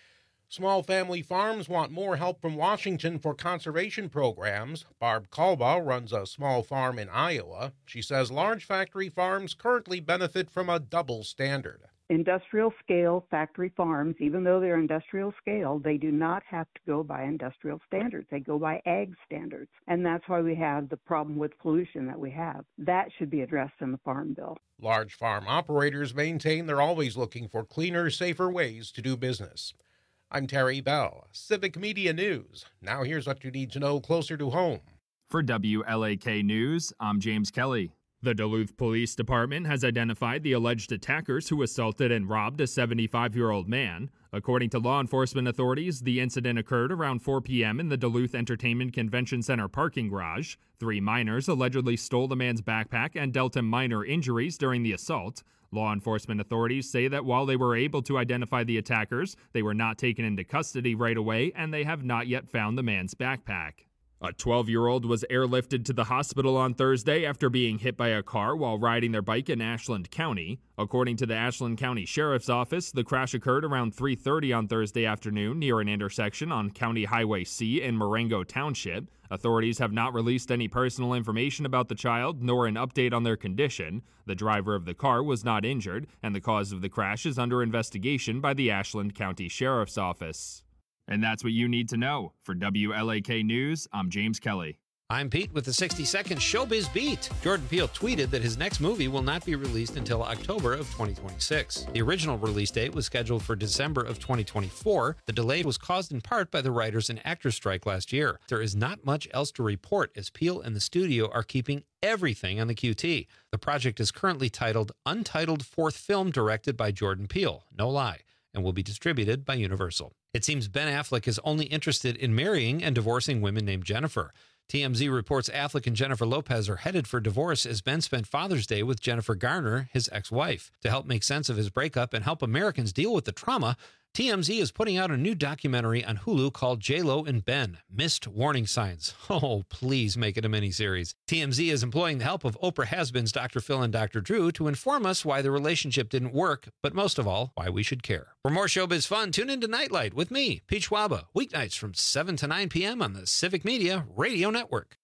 Speaker 5: Small family farms want more help from Washington for conservation programs. Barb Kalba runs a small farm in Iowa. She says large factory farms currently benefit from a double standard.
Speaker 2: Industrial scale factory farms, even though they're industrial scale, they do not have to go by industrial standards. They go by ag standards. And that's why we have the problem with pollution that we have. That should be addressed in the Farm Bill.
Speaker 5: Large farm operators maintain they're always looking for cleaner, safer ways to do business. I'm Terry Bell, Civic Media News. Now here's what you need to know closer to home.
Speaker 4: For W L A K News, I'm James Kelly. The Duluth Police Department has identified the alleged attackers who assaulted and robbed a seventy-five-year-old man. According to law enforcement authorities, the incident occurred around four p.m. in the Duluth Entertainment Convention Center parking garage. Three minors allegedly stole the man's backpack and dealt him minor injuries during the assault. Law enforcement authorities say that while they were able to identify the attackers, they were not taken into custody right away, and they have not yet found the man's backpack. A twelve-year-old was airlifted to the hospital on Thursday after being hit by a car while riding their bike in Ashland County. According to the Ashland County Sheriff's Office, the crash occurred around three thirty on Thursday afternoon near an intersection on County Highway C in Marengo Township. Authorities have not released any personal information about the child, nor an update on their condition. The driver of the car was not injured, and the cause of the crash is under investigation by the Ashland County Sheriff's Office. And that's what you need to know. For W L A K News, I'm James Kelly.
Speaker 21: I'm Pete with the sixty second Showbiz Beat. Jordan Peele tweeted that his next movie will not be released until October of twenty twenty-six. The original release date was scheduled for December of twenty twenty-four. The delay was caused in part by the writers and actors strike last year. There is not much else to report as Peele and the studio are keeping everything on the Q T. The project is currently titled Untitled Fourth Film Directed by Jordan Peele, no lie, and will be distributed by Universal. It seems Ben Affleck is only interested in marrying and divorcing women named Jennifer. T M Z reports Affleck and Jennifer Lopez are headed for divorce as Ben spent Father's Day with Jennifer Garner, his ex-wife. To help make sense of his breakup and help Americans deal with the trauma, T M Z is putting out a new documentary on Hulu called J-Lo and Ben, Missed Warning Signs. Oh, please make it a miniseries. T M Z is employing the help of Oprah has-beens Doctor Phil and Doctor Drew to inform us why the relationship didn't work, but most of all, why we should care. For more showbiz fun, tune into Nightlight with me, Pete Schwaba, weeknights from seven to nine p.m. on the Civic Media Radio Network.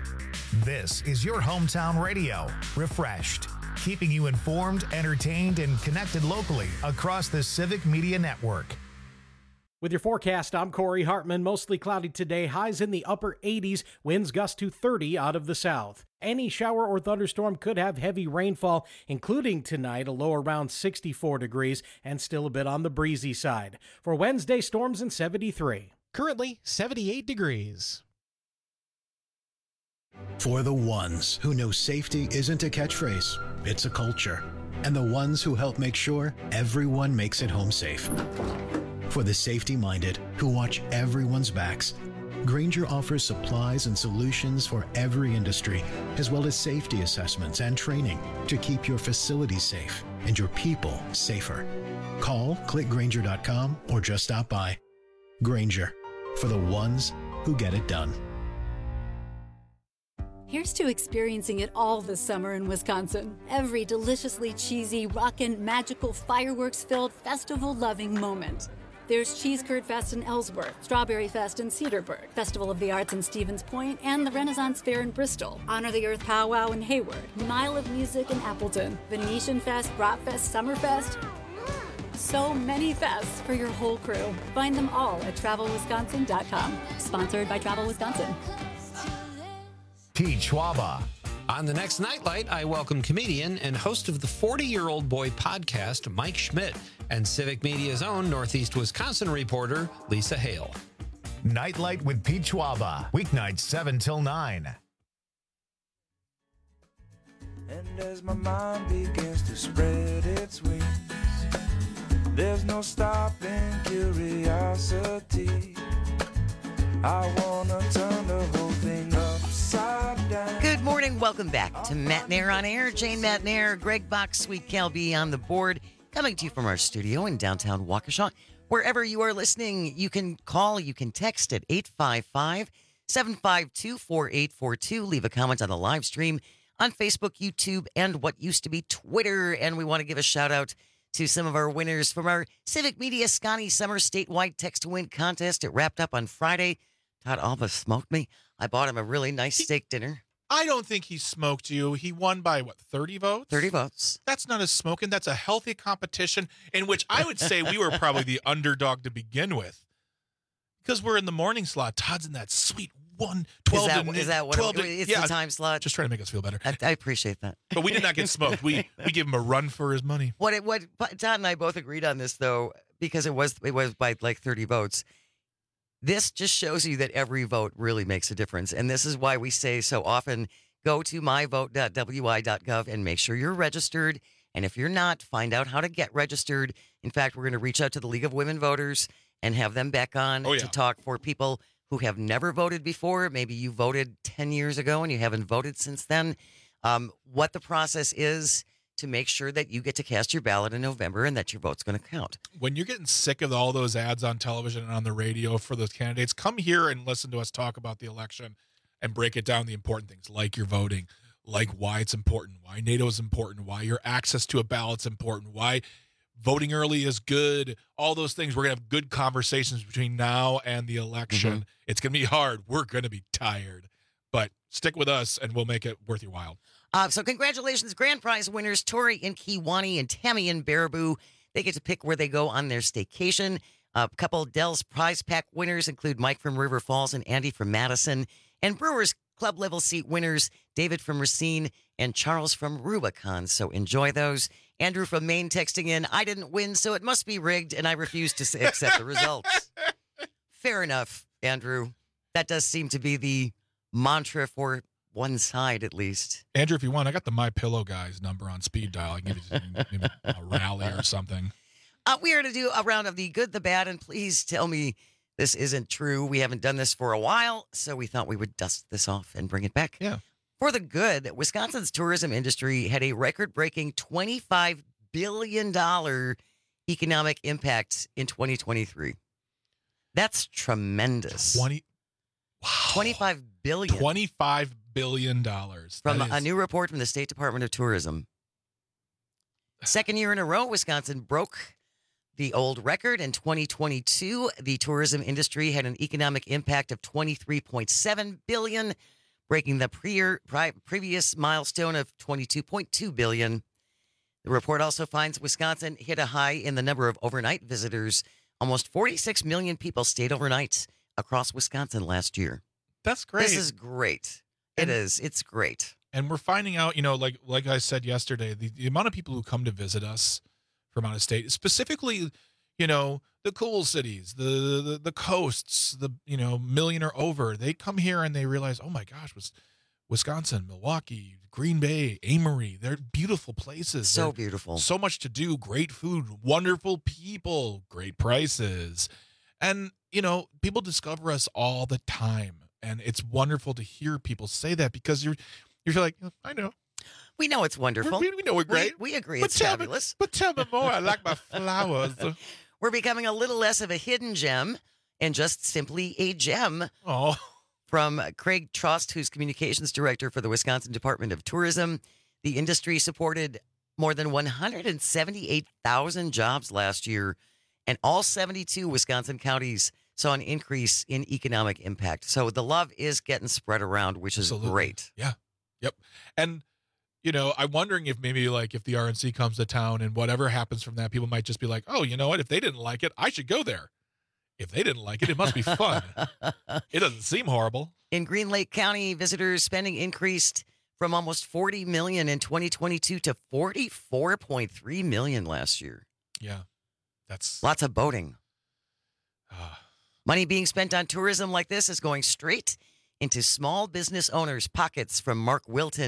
Speaker 1: This is your hometown radio, refreshed, keeping you informed, entertained, and connected locally across the Civic Media Network.
Speaker 10: With your forecast, I'm Corey Hartman. Mostly cloudy today, highs in the upper eighties, winds gust to thirty out of the south. Any shower or thunderstorm could have heavy rainfall, including tonight, a low around sixty-four degrees and still a bit on the breezy side. For Wednesday, storms in seventy-three.
Speaker 22: Currently seventy-eight degrees.
Speaker 23: For the ones who know safety isn't a catchphrase, it's a culture. And the ones who help make sure everyone makes it home safe. For the safety-minded who watch everyone's backs, Grainger offers supplies and solutions for every industry, as well as safety assessments and training to keep your facilities safe and your people safer. Call, click Grainger dot com, or just stop by. Grainger, for the ones who get it done.
Speaker 24: Here's to experiencing it all this summer in Wisconsin. Every deliciously cheesy, rockin', magical, fireworks-filled, festival-loving moment. There's Cheese Curd Fest in Ellsworth, Strawberry Fest in Cedarburg, Festival of the Arts in Stevens Point, and the Renaissance Fair in Bristol, Honor the Earth Powwow in Hayward, Mile of Music in Appleton, Venetian Fest, Bratfest, Summerfest. So many fests for your whole crew. Find them all at travel wisconsin dot com. Sponsored by Travel Wisconsin.
Speaker 1: Pete Schwaba.
Speaker 21: On the next Nightlight, I welcome comedian and host of the forty-Year-Old Boy podcast, Mike Schmidt, and Civic Media's own Northeast Wisconsin reporter, Lisa Hale.
Speaker 1: Nightlight with Pete Schwaba. Weeknights seven till nine.
Speaker 6: And as my mind begins to spread its wings, there's no stopping curiosity. I wanna turn the whole thing upside down.
Speaker 16: Good morning. Welcome back to Matt Nair on Air. Jane Matt Nair, Greg Bach, Sweet Calby on the board. Coming to you from our studio in downtown Waukesha. Wherever you are listening, you can call, you can text at eight five five, seven five two, four eight four two. Leave a comment on the live stream on Facebook, YouTube, and what used to be Twitter. And we want to give a shout out to some of our winners from our Civic Media Scotty Summer Statewide Text to Win contest. It wrapped up on Friday. Todd Alva smoked me. I bought him a really nice steak dinner.
Speaker 17: I don't think he smoked you. He won by, what, thirty votes?
Speaker 16: thirty votes.
Speaker 17: That's not a smoking. That's a healthy competition in which I would say we were probably the underdog to begin with. Because we're in the morning slot. Todd's in that sweet one, twelve
Speaker 16: Is that,
Speaker 17: to,
Speaker 16: is that what
Speaker 17: twelve
Speaker 16: it,
Speaker 17: to,
Speaker 16: it's
Speaker 17: yeah,
Speaker 16: the time slot?
Speaker 17: Just trying to make us feel better.
Speaker 16: I, I appreciate that.
Speaker 17: But we did not get smoked. We we gave him a run for his money.
Speaker 16: What it, what Todd and I both agreed on this, though, because it was it was by like thirty votes. This just shows you that every vote really makes a difference. And this is why we say so often, go to my vote dot w i dot gov and make sure you're registered. And if you're not, find out how to get registered. In fact, we're going to reach out to the League of Women Voters and have them back on
Speaker 17: Oh, yeah.
Speaker 16: to talk for people who have never voted before. Maybe you voted ten years ago and you haven't voted since then. Um, what the process is to make sure that you get to cast your ballot in November and that your vote's going to count.
Speaker 17: When you're getting sick of all those ads on television and on the radio for those candidates, come here and listen to us talk about the election and break it down, the important things, like your voting, like why it's important, why NATO is important, why your access to a ballot's important, why voting early is good, all those things. We're going to have good conversations between now and the election.
Speaker 16: Mm-hmm.
Speaker 17: It's going to be hard. We're going to be tired. But stick with us, and we'll make it worth your while.
Speaker 16: Uh, so congratulations, grand prize winners, Tori in Kiwani and Tammy in Baraboo. They get to pick where they go on their staycation. A couple Dell's prize pack winners include Mike from River Falls and Andy from Madison. And Brewers club level seat winners, David from Racine and Charles from Rubicon. So enjoy those. Andrew from Maine texting in, I didn't win, so it must be rigged, and I refuse to s- accept the results. Fair enough, Andrew. That does seem to be the mantra for one side, at least.
Speaker 17: Andrew, if you want, I got the My Pillow guy's number on speed dial. I can give you maybe a rally or something.
Speaker 16: Uh, we are to do a round of the good, the bad, and please tell me this isn't true. We haven't done this for a while, so we thought we would dust this off and bring it back.
Speaker 17: Yeah.
Speaker 16: For the good, Wisconsin's tourism industry had a record-breaking twenty-five billion dollars economic impact in twenty twenty-three. That's tremendous.
Speaker 17: twenty
Speaker 16: Wow. twenty-five billion dollars.
Speaker 17: twenty-five billion dollars.
Speaker 16: From
Speaker 17: That
Speaker 16: a
Speaker 17: is-
Speaker 16: new report from the State Department of Tourism. Second year in a row, Wisconsin broke the old record. In twenty twenty-two, the tourism industry had an economic impact of twenty-three point seven billion dollars, breaking the pre- pri- previous milestone of twenty-two point two billion dollars. The report also finds Wisconsin hit a high in the number of overnight visitors. Almost forty-six million people stayed overnight across Wisconsin last year.
Speaker 17: That's great.
Speaker 16: This is great. It is. It's great.
Speaker 17: And we're finding out, you know, like like I said yesterday, the, the amount of people who come to visit us from out of state, specifically, you know, the cool cities, the, the the coasts, the, you know, million or over, they come here and they realize, oh my gosh, was Wisconsin, Milwaukee, Green Bay, Amory, they're beautiful places.
Speaker 16: So
Speaker 17: They're
Speaker 16: beautiful.
Speaker 17: So much to do, great food, wonderful people, great prices. And, you know, people discover us all the time. And it's wonderful to hear people say that because you're you're like, I know.
Speaker 16: We know it's wonderful.
Speaker 17: We, we know we're great.
Speaker 16: We, we agree
Speaker 17: But
Speaker 16: it's
Speaker 17: tell me-
Speaker 16: fabulous.
Speaker 17: but tell me more. I like my flowers.
Speaker 16: We're becoming a little less of a hidden gem and just simply a gem.
Speaker 17: Oh.
Speaker 16: From Craig Trost, who's communications director for the Wisconsin Department of Tourism. The industry supported more than one hundred seventy-eight thousand jobs last year, and all seventy-two Wisconsin counties saw an increase in economic impact. So the love is getting spread around, which is
Speaker 17: Absolutely.
Speaker 16: great.
Speaker 17: Yeah. Yep. And, you know, I'm wondering if maybe like if the R N C comes to town and whatever happens from that, people might just be like, oh, you know what? If they didn't like it, I should go there. If they didn't like it, it must be fun. It doesn't seem horrible.
Speaker 16: In Green Lake County, visitors spending increased from almost forty million dollars in twenty twenty-two to forty-four point three million dollars last year.
Speaker 17: Yeah. That's
Speaker 16: lots of boating.
Speaker 17: Ah.
Speaker 16: Money being spent on tourism like this is going straight into small business owners' pockets. From Mark Wilton,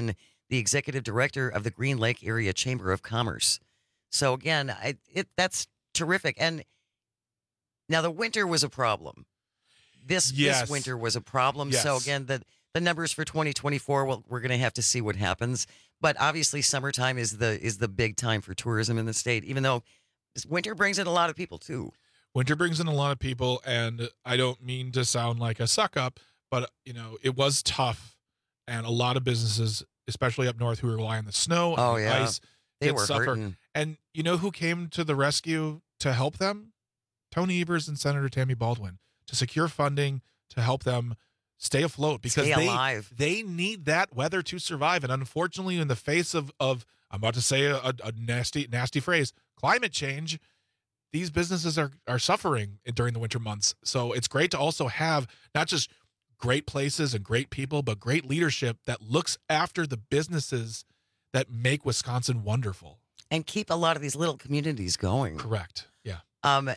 Speaker 16: the executive director of the Green Lake Area Chamber of Commerce. So again, I, it that's terrific. And now the winter was a problem. This
Speaker 17: Yes.
Speaker 16: this winter was a problem. So
Speaker 17: Yes.
Speaker 16: again, the the numbers for twenty twenty-four, well, we're going to have to see what happens. But obviously, summertime is the is the big time for tourism in the state. Even though this winter brings in a lot of people too.
Speaker 17: Winter brings in a lot of people, and I don't mean to sound like a suck up, but you know it was tough, and a lot of businesses, especially up north, who rely on the snow and
Speaker 16: Oh,
Speaker 17: the
Speaker 16: yeah.
Speaker 17: ice,
Speaker 16: They
Speaker 17: did
Speaker 16: were
Speaker 17: suffer.
Speaker 16: hurting.
Speaker 17: And you know who came to the rescue to help them? Tony Evers and Senator Tammy Baldwin to secure funding to help them stay afloat because
Speaker 16: Stay
Speaker 17: they
Speaker 16: alive.
Speaker 17: they need that weather to survive. And unfortunately, in the face of of I'm about to say a, a nasty nasty phrase, climate change, these businesses are are suffering during the winter months. So it's great to also have not just great places and great people, but great leadership that looks after the businesses that make Wisconsin wonderful.
Speaker 16: And keep a lot of these little communities going.
Speaker 17: Correct. Yeah.
Speaker 16: Um,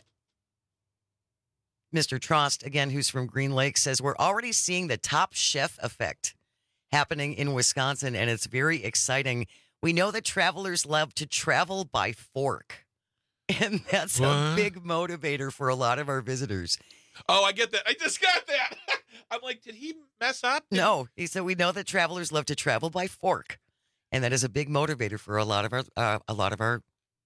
Speaker 16: Mister Trost, again, who's from Green Lake, says we're already seeing the Top Chef effect happening in Wisconsin, and it's very exciting. We know that travelers love to travel by fork, and that's a
Speaker 17: What?
Speaker 16: big motivator for a lot of our visitors.
Speaker 17: Oh, I get that. I just got that. I'm like, did he mess up?
Speaker 16: No, he said we know that travelers love to travel by fork, and that is a big motivator for a lot of our uh, a lot of our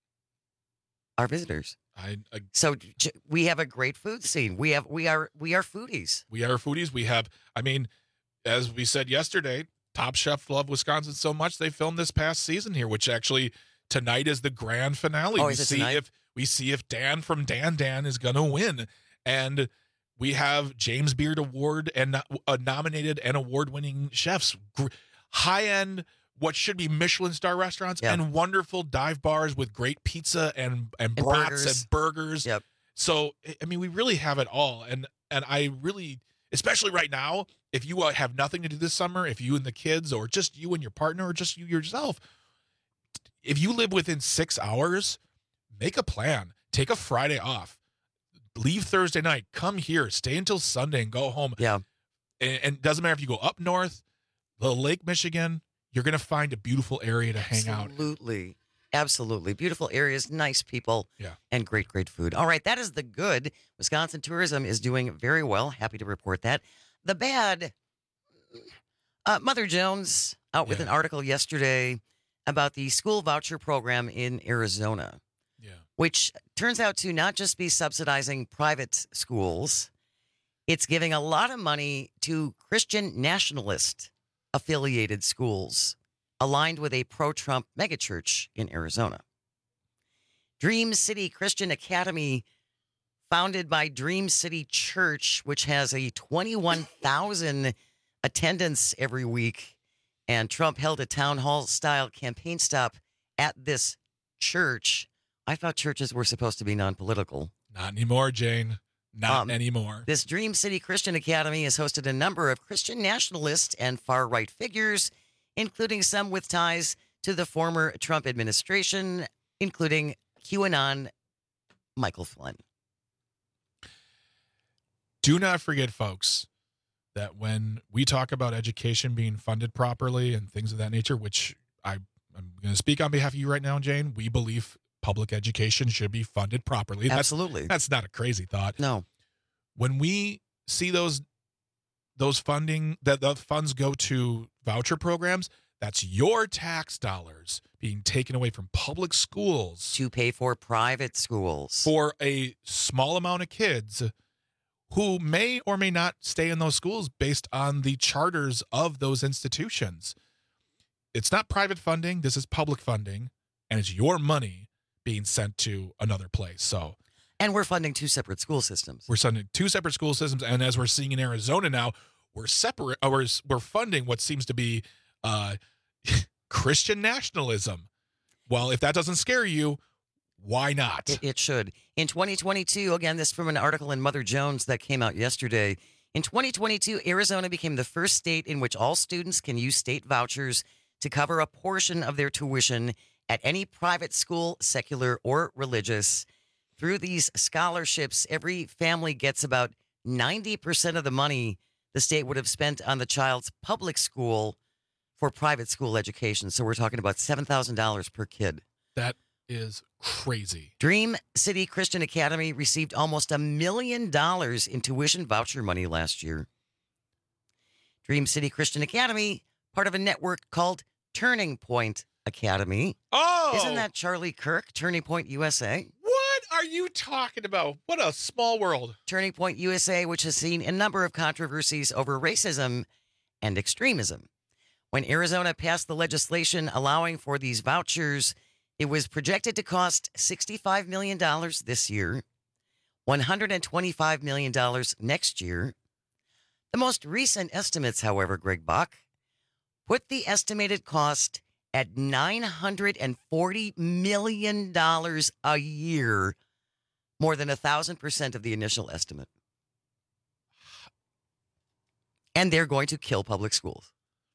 Speaker 16: our visitors.
Speaker 17: I, I
Speaker 16: So j- we have a great food scene. We have we are we are foodies.
Speaker 17: We are foodies. We have, I mean, as we said yesterday, Top Chef love Wisconsin so much they filmed this past season here, which actually tonight is the grand finale.
Speaker 16: Oh,
Speaker 17: we
Speaker 16: is it
Speaker 17: see
Speaker 16: tonight?
Speaker 17: if we see if Dan from Dan Dan is going to win, and we have James Beard Award and no- uh, nominated and award winning chefs, Gr- high end. What should be Michelin star restaurants
Speaker 16: Yeah.
Speaker 17: and wonderful dive bars with great pizza and and
Speaker 16: And
Speaker 17: brats
Speaker 16: burgers.
Speaker 17: and burgers.
Speaker 16: Yep.
Speaker 17: So I- I mean, we really have it all, and and I really, especially right now, if you uh, have nothing to do this summer, if you and the kids, or just you and your partner, or just you yourself, if you live within six hours, make a plan. Take a Friday off. Leave Thursday night. Come here. Stay until Sunday and go home.
Speaker 16: Yeah.
Speaker 17: And, and it doesn't matter if you go up north, the Lake Michigan. You're going to find a beautiful area to hang out.
Speaker 16: Absolutely. Absolutely. Beautiful areas, nice people,
Speaker 17: Yeah.
Speaker 16: and great, great food. All right, that is the good. Wisconsin tourism is doing very well. Happy to report that. The bad, uh, Mother Jones out with
Speaker 17: Yeah.
Speaker 16: an article yesterday about the school voucher program in Arizona,
Speaker 17: Yeah.
Speaker 16: which turns out to not just be subsidizing private schools, it's giving a lot of money to Christian nationalist affiliated schools aligned with a pro-Trump megachurch in Arizona. Dream City Christian Academy, founded by Dream City Church, which has a twenty-one thousand attendance every week, and Trump held a town hall style campaign stop at this church. I thought churches were supposed to be non-political.
Speaker 17: Not anymore, Jane. Not
Speaker 16: Um,
Speaker 17: anymore.
Speaker 16: This Dream City Christian Academy has hosted a number of Christian nationalist and far-right figures, including some with ties to the former Trump administration, including QAnon Michael Flynn.
Speaker 17: Do not forget, folks, that when we talk about education being funded properly and things of that nature, which I, I'm going to speak on behalf of you right now, Jane, we believe public education should be funded properly. That's-
Speaker 16: Absolutely.
Speaker 17: That's not a crazy thought.
Speaker 16: No.
Speaker 17: When we see those those funding, that the funds go to voucher programs, that's your tax dollars being taken away from public schools
Speaker 16: to pay for private schools
Speaker 17: for a small amount of kids who may or may not stay in those schools based on the charters of those institutions. It's not private funding. This is public funding, and it's your money being sent to another place. So,
Speaker 16: and we're funding two separate school systems.
Speaker 17: We're funding two separate school systems, and as we're seeing in Arizona now, we're separate. Or we're, we're funding what seems to be uh, Christian nationalism. Well, if that doesn't scare you, why not?
Speaker 16: It, it should. In twenty twenty-two, again, this from an article in Mother Jones that came out yesterday. In twenty twenty-two, Arizona became the first state in which all students can use state vouchers to cover a portion of their tuition at any private school, secular or religious. Through these scholarships, every family gets about ninety percent of the money the state would have spent on the child's public school for private school education. So we're talking about seven thousand dollars per kid.
Speaker 17: That is crazy.
Speaker 16: Dream City Christian Academy received almost a million dollars in tuition voucher money last year. Dream City Christian Academy, part of a network called Turning Point Academy.
Speaker 17: Oh!
Speaker 16: Isn't that Charlie Kirk, Turning Point U S A?
Speaker 17: What are you talking about? What a small world.
Speaker 16: Turning Point U S A, which has seen a number of controversies over racism and extremism. When Arizona passed the legislation allowing for these vouchers, it was projected to cost sixty-five million dollars this year, one hundred twenty-five million dollars next year. The most recent estimates, however, Greg Bach, put the estimated cost at nine hundred forty million dollars a year, more than one thousand percent of the initial estimate. And they're going to kill public schools.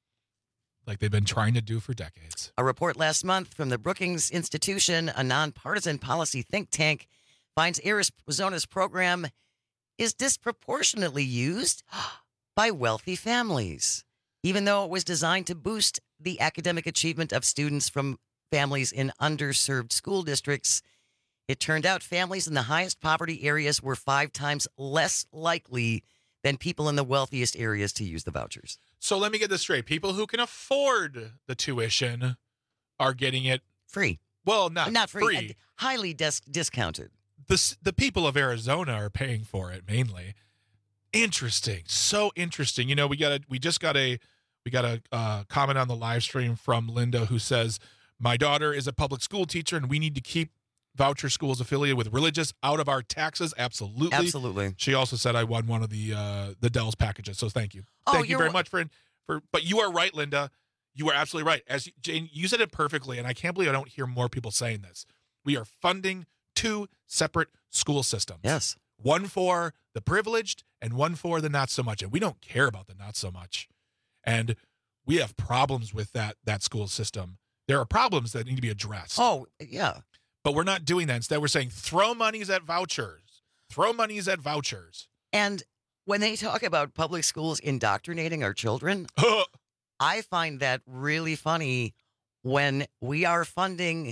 Speaker 17: Like they've been trying to do for decades.
Speaker 16: A report last month from the Brookings Institution, a nonpartisan policy think tank, finds Arizona's program is disproportionately used by wealthy families, even though it was designed to boost the academic achievement of students from families in underserved school districts. It turned out families in the highest poverty areas were five times less likely than people in the wealthiest areas to use the vouchers.
Speaker 17: So let me get this straight. People who can afford the tuition are getting it
Speaker 16: free.
Speaker 17: Well, not,
Speaker 16: Not free,
Speaker 17: free.
Speaker 16: uh, highly dis- discounted.
Speaker 17: The, the people of Arizona are paying for it mainly. Interesting. So interesting. You know, we got a, we just got a, we got a uh, comment on the live stream from Linda who says, my daughter is a public school teacher and we need to keep voucher schools affiliated with religious out of our taxes. Absolutely.
Speaker 16: Absolutely.
Speaker 17: She also said I won one of the uh, the Dell's packages. So thank you.
Speaker 16: Oh,
Speaker 17: thank you
Speaker 16: you're
Speaker 17: very
Speaker 16: wel-
Speaker 17: much for, for, but you are right, Linda. You are absolutely right. As you- Jane, you said it perfectly. And I can't believe I don't hear more people saying this. We are funding two separate school systems.
Speaker 16: Yes.
Speaker 17: One for the privileged and one for the not so much. And we don't care about the not so much. And we have problems with that that school system. There are problems that need to be addressed.
Speaker 16: Oh, yeah.
Speaker 17: But we're not doing that. Instead, we're saying throw monies at vouchers. Throw monies at vouchers.
Speaker 16: And when they talk about public schools indoctrinating our children, I find that really funny when we are funding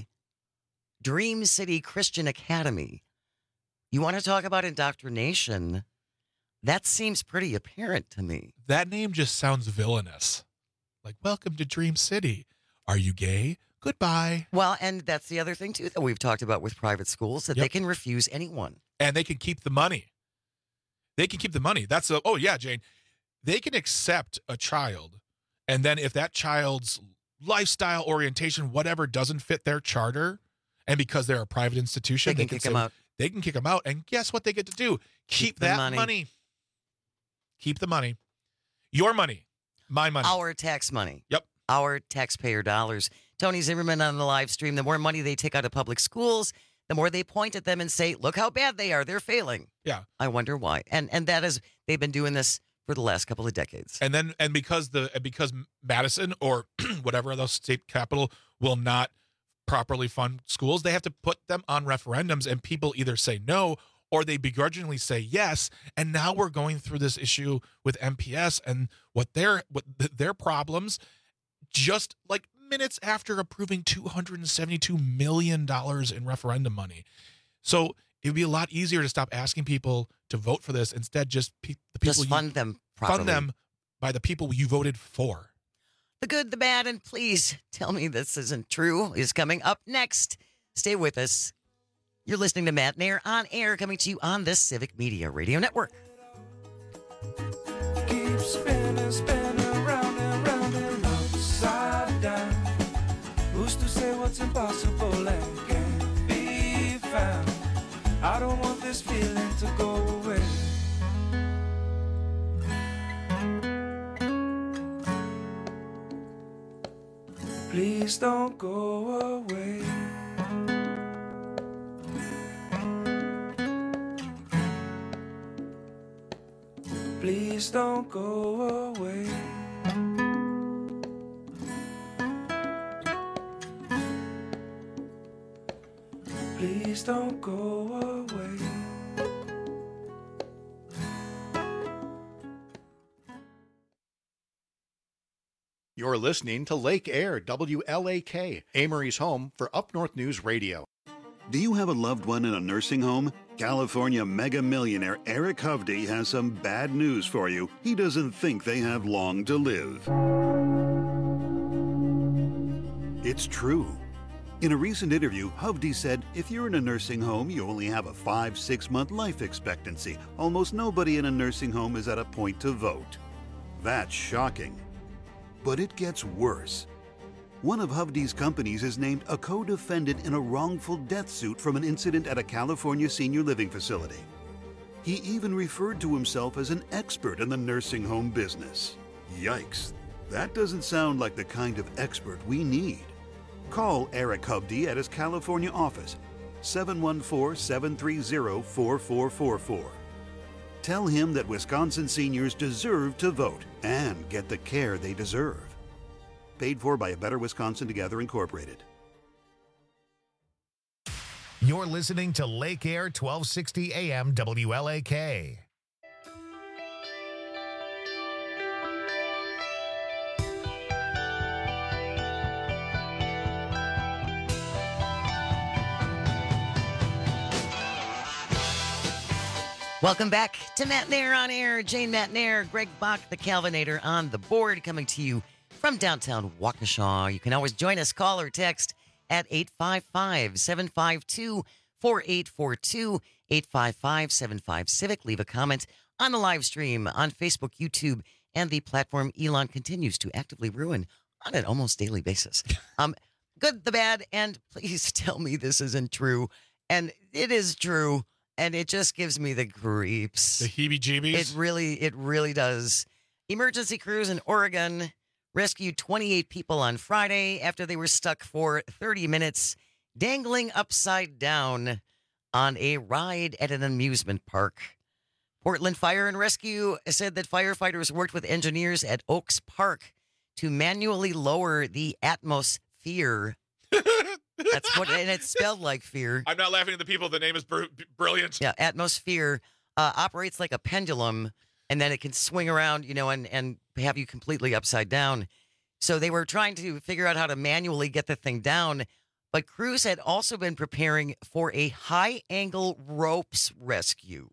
Speaker 16: Dream City Christian Academy. You want to talk about indoctrination? That seems pretty apparent to me.
Speaker 17: That name just sounds villainous. Like, welcome to Dream City. Are you gay? Goodbye.
Speaker 16: Well, and that's the other thing, too, that we've talked about with private schools, that
Speaker 17: Yep.
Speaker 16: they can refuse anyone.
Speaker 17: And they can keep the money. They can keep the money. That's a, oh, yeah, Jane. They can accept a child. And then if that child's lifestyle, orientation, whatever, doesn't fit their charter, and because they're a private institution,
Speaker 16: They can kick 'em
Speaker 17: say-
Speaker 16: out.
Speaker 17: They can kick them out. And guess what they get to do? Keep,
Speaker 16: the
Speaker 17: that
Speaker 16: money.
Speaker 17: money. Keep the money. Your money. My money.
Speaker 16: Our tax money.
Speaker 17: Yep.
Speaker 16: Our taxpayer dollars. Tony Zimmerman on the live stream, the more money they take out of public schools, the more they point at them and say, look how bad they are. They're failing.
Speaker 17: Yeah.
Speaker 16: I wonder why. And and that is, they've been doing this for the last couple of decades.
Speaker 17: And then, and because the because Madison or whatever other state capital will not properly fund schools, they have to put them on referendums, and people either say no or they begrudgingly say yes. And now we're going through this issue with M P S and what their what th- their problems, just like minutes after approving two hundred seventy-two million dollars in referendum money. So it would be a lot easier to stop asking people to vote for this. Instead, just pe- the people
Speaker 16: Just
Speaker 17: you-
Speaker 16: fund them properly.
Speaker 17: fund them by the people you voted for.
Speaker 16: The good, the bad, and please tell me this isn't true is coming up next. Stay with us. You're listening to Matt Nair on air, coming to you on the Civic Media Radio Network.
Speaker 6: Keep spinning, spinning round and round and upside down. Who's to say what's impossible and can't be found? I don't want this feeling to go away. Please don't go away. Please don't go away. Please don't go away.
Speaker 7: Your You're listening to Lake Air, W L A K, Amory's home for Up North News Radio.
Speaker 8: Do you have a loved one in a nursing home? California mega millionaire Eric Hovde has some bad news for you. He doesn't think they have long to live. It's true. In a recent interview, Hovde said, if you're in a nursing home, you only have a five, six month life expectancy. Almost nobody in a nursing home is at a point to vote. That's shocking. But it gets worse. One of Hovde's companies is named a co-defendant in a wrongful death suit from an incident at a California senior living facility. He even referred to himself as an expert in the nursing home business. Yikes. That doesn't sound like the kind of expert we need. Call Eric Hovde at his California office, seven one four, seven three zero, four four four four. Tell him that Wisconsin seniors deserve to vote and get the care they deserve. Paid for by A Better Wisconsin Together Incorporated.
Speaker 1: You're listening to Lake Air twelve sixty A M W L A K.
Speaker 16: Welcome back to Matt Nair on Air. Jane Matt Nair, Greg Bach, the Calvinator on the board, coming to you from downtown Waukesha. You can always join us, call or text at eight five five, seven five two, four eight four two, eight five five, seven five Civic. Leave a comment on the live stream on Facebook, YouTube, and the platform Elon continues to actively ruin on an almost daily basis. Um, good, the bad, and please tell me this isn't true. And it is true. And it just gives me the creeps.
Speaker 17: The heebie-jeebies?
Speaker 16: It really, it really does. Emergency crews in Oregon rescued twenty-eight people on Friday after they were stuck for thirty minutes dangling upside down on a ride at an amusement park. Portland Fire and Rescue said that firefighters worked with engineers at Oaks Park to manually lower the atmosphere. That's what, and it's spelled like fear.
Speaker 17: I'm not laughing at the people. The name is br- brilliant.
Speaker 16: Yeah, atmosphere uh, operates like a pendulum, and then it can swing around, you know, and, and have you completely upside down. So they were trying to figure out how to manually get the thing down, but crews had also been preparing for a high-angle ropes rescue.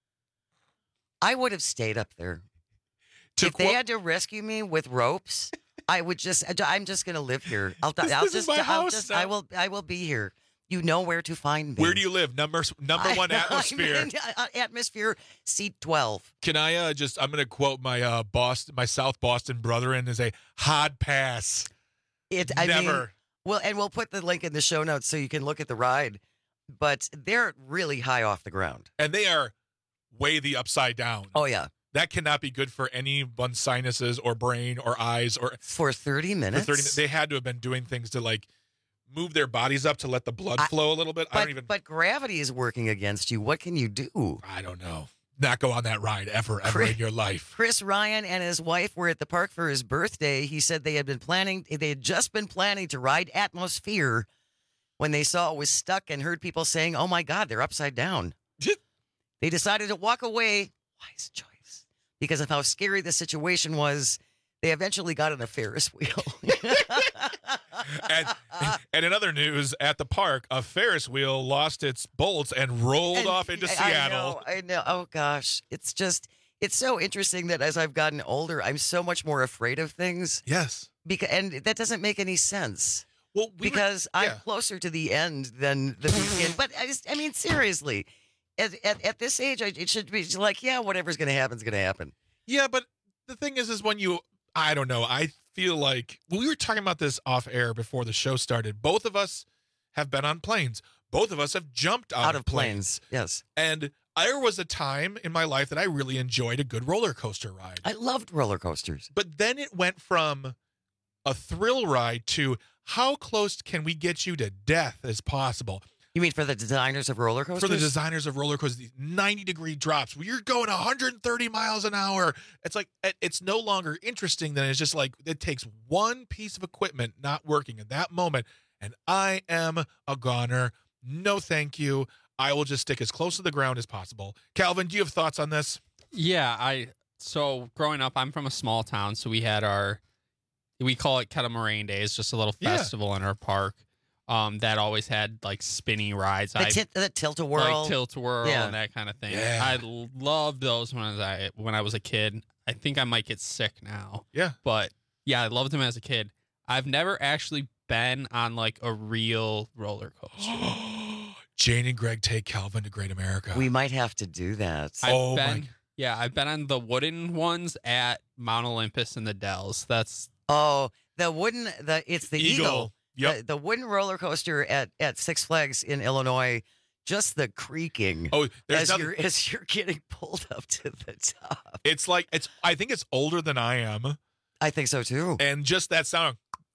Speaker 16: I would have stayed up there.
Speaker 17: To
Speaker 16: if
Speaker 17: qu-
Speaker 16: they had to rescue me with ropes, I would just, I'm just going to live here. I'll,
Speaker 17: This-
Speaker 16: I'll
Speaker 17: this is
Speaker 16: just,
Speaker 17: my
Speaker 16: I'll
Speaker 17: house
Speaker 16: just,
Speaker 17: now.
Speaker 16: I will, I will be here. You know where to find me.
Speaker 17: Where do you live? Number number
Speaker 16: I-
Speaker 17: one atmosphere.
Speaker 16: I'm in, uh, atmosphere, seat twelve.
Speaker 17: Can I uh, just? I'm going to quote my uh, Boston, my South Boston brethren as a hard pass.
Speaker 16: It, I
Speaker 17: Never.
Speaker 16: mean, well, and we'll put the link in the show notes so you can look at the ride. But they're really high off the ground.
Speaker 17: And they are way the upside down.
Speaker 16: Oh yeah,
Speaker 17: that cannot be good for anyone's sinuses or brain or eyes or
Speaker 16: for thirty minutes.
Speaker 17: For thirty, they had to have been doing things to like move their bodies up to let the blood flow a little bit.
Speaker 16: But,
Speaker 17: I don't even.
Speaker 16: but gravity is working against you. What can you do?
Speaker 17: I don't know. Not go on that ride ever, ever
Speaker 16: Chris-
Speaker 17: in your life.
Speaker 16: Chris Ryan and his wife were at the park for his birthday. He said they had been planning, they had just been planning to ride Atmosphere when they saw it was stuck and heard people saying, oh my God, they're upside down. They decided to walk away. Wise choice. Because of how scary the situation was, they eventually got on a Ferris wheel.
Speaker 17: and, and in other news, at the park, a Ferris wheel lost its bolts and rolled
Speaker 16: And
Speaker 17: off into
Speaker 16: I-
Speaker 17: Seattle.
Speaker 16: I know, I know. Oh gosh, it's just it's so interesting that as I've gotten older, I'm so much more afraid of things.
Speaker 17: Yes,
Speaker 16: because and that doesn't make any sense.
Speaker 17: Well, we were-
Speaker 16: because I'm
Speaker 17: yeah.
Speaker 16: closer to the end than the beginning. But I, just, I mean, seriously, at, at at this age, I, it should be like, yeah, whatever's going to happen is going to happen.
Speaker 17: Yeah, but the thing is, is when you, I don't know, I feel like we were talking about this off air before the show started. Both of us have been on planes. Both of us have jumped out,
Speaker 16: Out of planes, yes.
Speaker 17: And there was a time in my life that I really enjoyed a good roller coaster ride.
Speaker 16: I loved roller coasters.
Speaker 17: But then it went from a thrill ride to how close can we get you to death as possible?
Speaker 16: You mean for the designers of roller coasters?
Speaker 17: For the designers of roller coasters, these ninety degree drops where you're going one hundred thirty miles an hour. It's like, it- it's no longer interesting. Then it's just like, it takes one piece of equipment not working in that moment. And I am a goner. No, thank you. I will just stick as close to the ground as possible. Calvin, do you have thoughts on this?
Speaker 9: Yeah, I so growing up, I'm from a small town, so we had our we call it Catamaran Days, just a little
Speaker 17: Yeah.
Speaker 9: festival in our park. Um, that always had like spinny rides.
Speaker 16: The,
Speaker 9: I
Speaker 16: tit- the tilt-a-whirl.
Speaker 9: like tilt-a-whirl
Speaker 16: Yeah.
Speaker 9: and that kind of thing.
Speaker 17: Yeah.
Speaker 9: I loved those when I was I, when I was a kid. I think I might get sick now.
Speaker 17: Yeah.
Speaker 9: But yeah, I loved them as a kid. I've never actually been on like a real roller coaster.
Speaker 17: Jane and Greg take Calvin to Great America.
Speaker 16: We might have to do that.
Speaker 9: I've
Speaker 17: Oh, my
Speaker 9: been, yeah, I've been on the wooden ones at Mount Olympus and the Dells. That's
Speaker 16: Oh, the wooden, the it's the
Speaker 17: Eagle.
Speaker 16: Eagle.
Speaker 17: Yep.
Speaker 16: The, the wooden roller coaster at, at Six Flags in Illinois, just the creaking
Speaker 17: Oh, there's
Speaker 16: as
Speaker 17: nothing.
Speaker 16: you're as you're getting pulled up to the top.
Speaker 17: It's like it's. I think it's older than I am,
Speaker 16: I think so too.
Speaker 17: and just that sound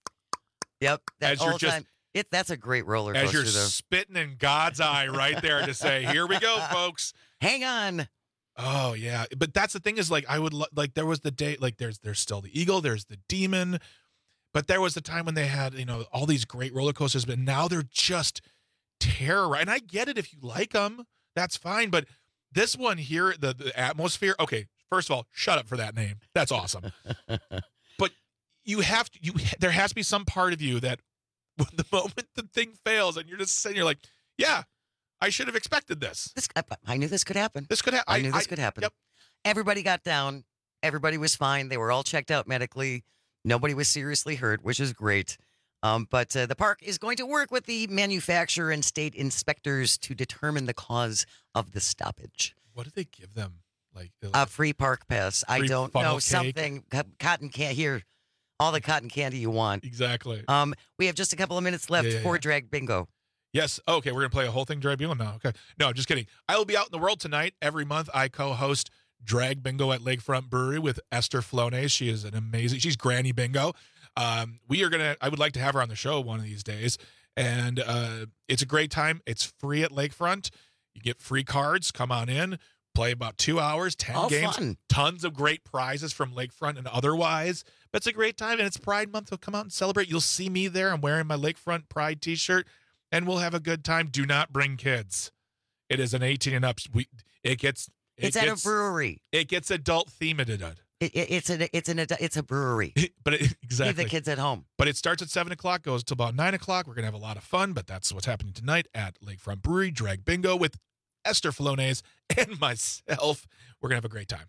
Speaker 16: Yep, that
Speaker 17: as you're
Speaker 16: whole
Speaker 17: just-
Speaker 16: time. It that's a great roller
Speaker 17: as
Speaker 16: coaster
Speaker 17: you're
Speaker 16: though.
Speaker 17: spitting in God's eye right there to say, "Here we go, folks."
Speaker 16: Hang on.
Speaker 17: Oh yeah, but that's the thing is like I would lo- like there was the day like there's there's still the Eagle, there's the Demon, but there was the time when they had you know all these great roller coasters, but now they're just terror. And I get it if you like them, that's fine. But this one here, the the atmosphere. Okay, first of all, shut up for that name. That's awesome. But you have to you there has to be some part of you that when the moment the thing fails and you're just sitting, you're like, yeah, I should have expected this.
Speaker 16: This I, I knew this could happen.
Speaker 17: This could happen.
Speaker 16: I knew this could happen.
Speaker 17: Yep.
Speaker 16: Everybody got down. Everybody was fine. They were all checked out medically. Nobody was seriously hurt, which is great. Um, but uh, the park is going to work with the manufacturer and state inspectors to determine the cause of the stoppage.
Speaker 17: What do they give them? Like
Speaker 16: A free park pass. I
Speaker 17: Free
Speaker 16: don't
Speaker 17: funnel
Speaker 16: know.
Speaker 17: cake?
Speaker 16: Something. co- Cotton candy. Here. All the cotton candy you want.
Speaker 17: Exactly.
Speaker 16: Um, we have just a couple of minutes left
Speaker 17: Yeah, yeah,
Speaker 16: for
Speaker 17: yeah.
Speaker 16: Drag Bingo.
Speaker 17: Yes. Okay, we're gonna play a whole thing Drag Bingo now. Okay. No, just kidding. I will be out in the world tonight. Every month, I co-host Drag Bingo at Lakefront Brewery with Esther Flonez. She is an amazing. She's Granny Bingo. Um, we are gonna. I would like to have her on the show one of these days. And uh, it's a great time. It's free at Lakefront. You get free cards. Come on in. Play about two hours, ten
Speaker 16: All
Speaker 17: games,
Speaker 16: fun.
Speaker 17: tons of great prizes from Lakefront and otherwise. But it's a great time, and it's Pride Month. So come out and celebrate. You'll see me there. I'm wearing my Lakefront Pride T-shirt, and we'll have a good time. Do not bring kids. It is an eighteen and up. We it gets. It
Speaker 16: It's at
Speaker 17: gets,
Speaker 16: a brewery.
Speaker 17: It gets adult themed.
Speaker 16: It, it, it's a it's an it's a brewery.
Speaker 17: But it, exactly.
Speaker 16: Leave the kids at home.
Speaker 17: But it starts at seven o'clock, goes to about nine o'clock. We're gonna have a lot of fun. But that's what's happening tonight at Lakefront Brewery. Drag Bingo with Esther Flonez and myself. We're gonna have a great time.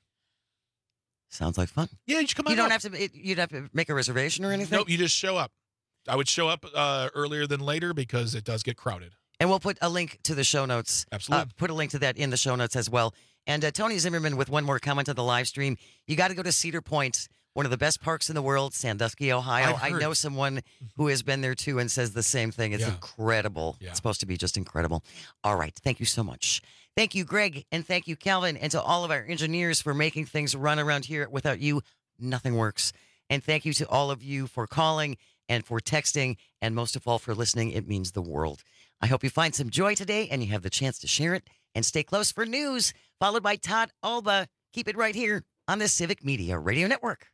Speaker 16: Sounds like fun.
Speaker 17: Yeah, you should come on
Speaker 16: You don't
Speaker 17: out.
Speaker 16: have to. It, you'd have to make a reservation or anything.
Speaker 17: Nope, you just show up. I would show up uh, earlier than later because it does get crowded.
Speaker 16: And we'll put a link to the show notes.
Speaker 17: Absolutely.
Speaker 16: Uh, put a link to that in the show notes as well. And uh, Tony Zimmerman with one more comment on the live stream. You got to go to Cedar Point, one of the best parks in the world, Sandusky, Ohio.
Speaker 17: I've
Speaker 16: I
Speaker 17: heard.
Speaker 16: know someone who has been there too and says the same thing. It's
Speaker 17: Yeah.
Speaker 16: incredible.
Speaker 17: Yeah.
Speaker 16: It's supposed to be just incredible. All right. Thank you so much. Thank you, Greg. And thank you, Calvin. And to all of our engineers for making things run around here. Without you, nothing works. And thank you to all of you for calling and for texting. And most of all, for listening. It means the world. I hope you find some joy today and you have the chance to share it. And stay close for news, followed by Todd Alba. Keep it right here on the Civic Media Radio Network.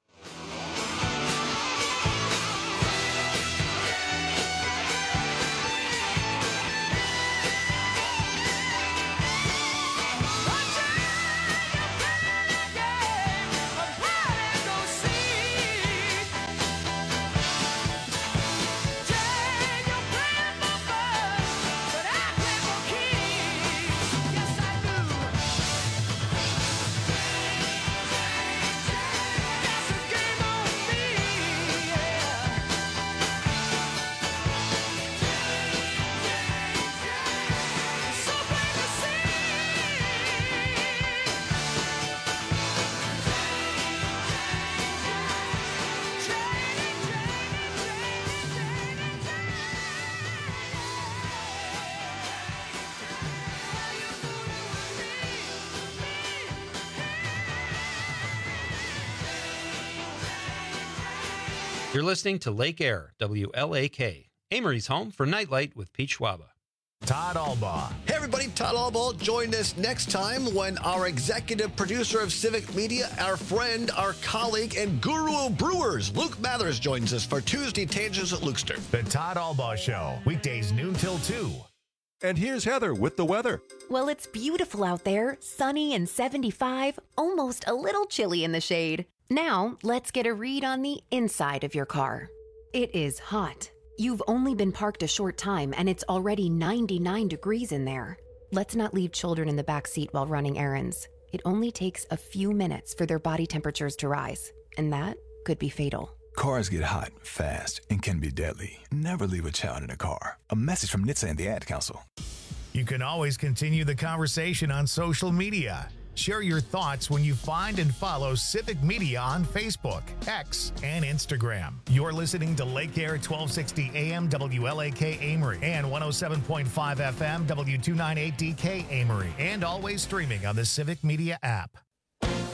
Speaker 21: You're listening to Lake Air, W L A K, Amory's home for Nightlight with Pete Schwaba.
Speaker 1: Todd Albaugh.
Speaker 11: Hey everybody, Todd Albaugh. Join us next time when our executive producer of Civic Media, our friend, our colleague, and guru of brewers, Luke Mathers, joins us for Tuesday Tangents at Lukester.
Speaker 1: The Todd Albaugh Show, weekdays noon till two.
Speaker 14: And here's Heather with the weather.
Speaker 15: Well, it's beautiful out there, sunny and seventy-five, almost a little chilly in the shade. Now, let's get a read on the inside of your car. It is hot. You've only been parked a short time and it's already ninety-nine degrees in there. Let's not leave children in the back seat while running errands. It only takes a few minutes for their body temperatures to rise, and that could be fatal.
Speaker 18: Cars get hot, fast, and can be deadly. Never leave a child in a car. A message from N H T S A and the Ad Council.
Speaker 1: You can always continue the conversation on social media. Share your thoughts when you find and follow Civic Media on Facebook, X, and Instagram. You're listening to Lake Air twelve sixty A M W L A K Amory and one oh seven point five F M W two ninety-eight D K Amory, and always streaming on the Civic Media app.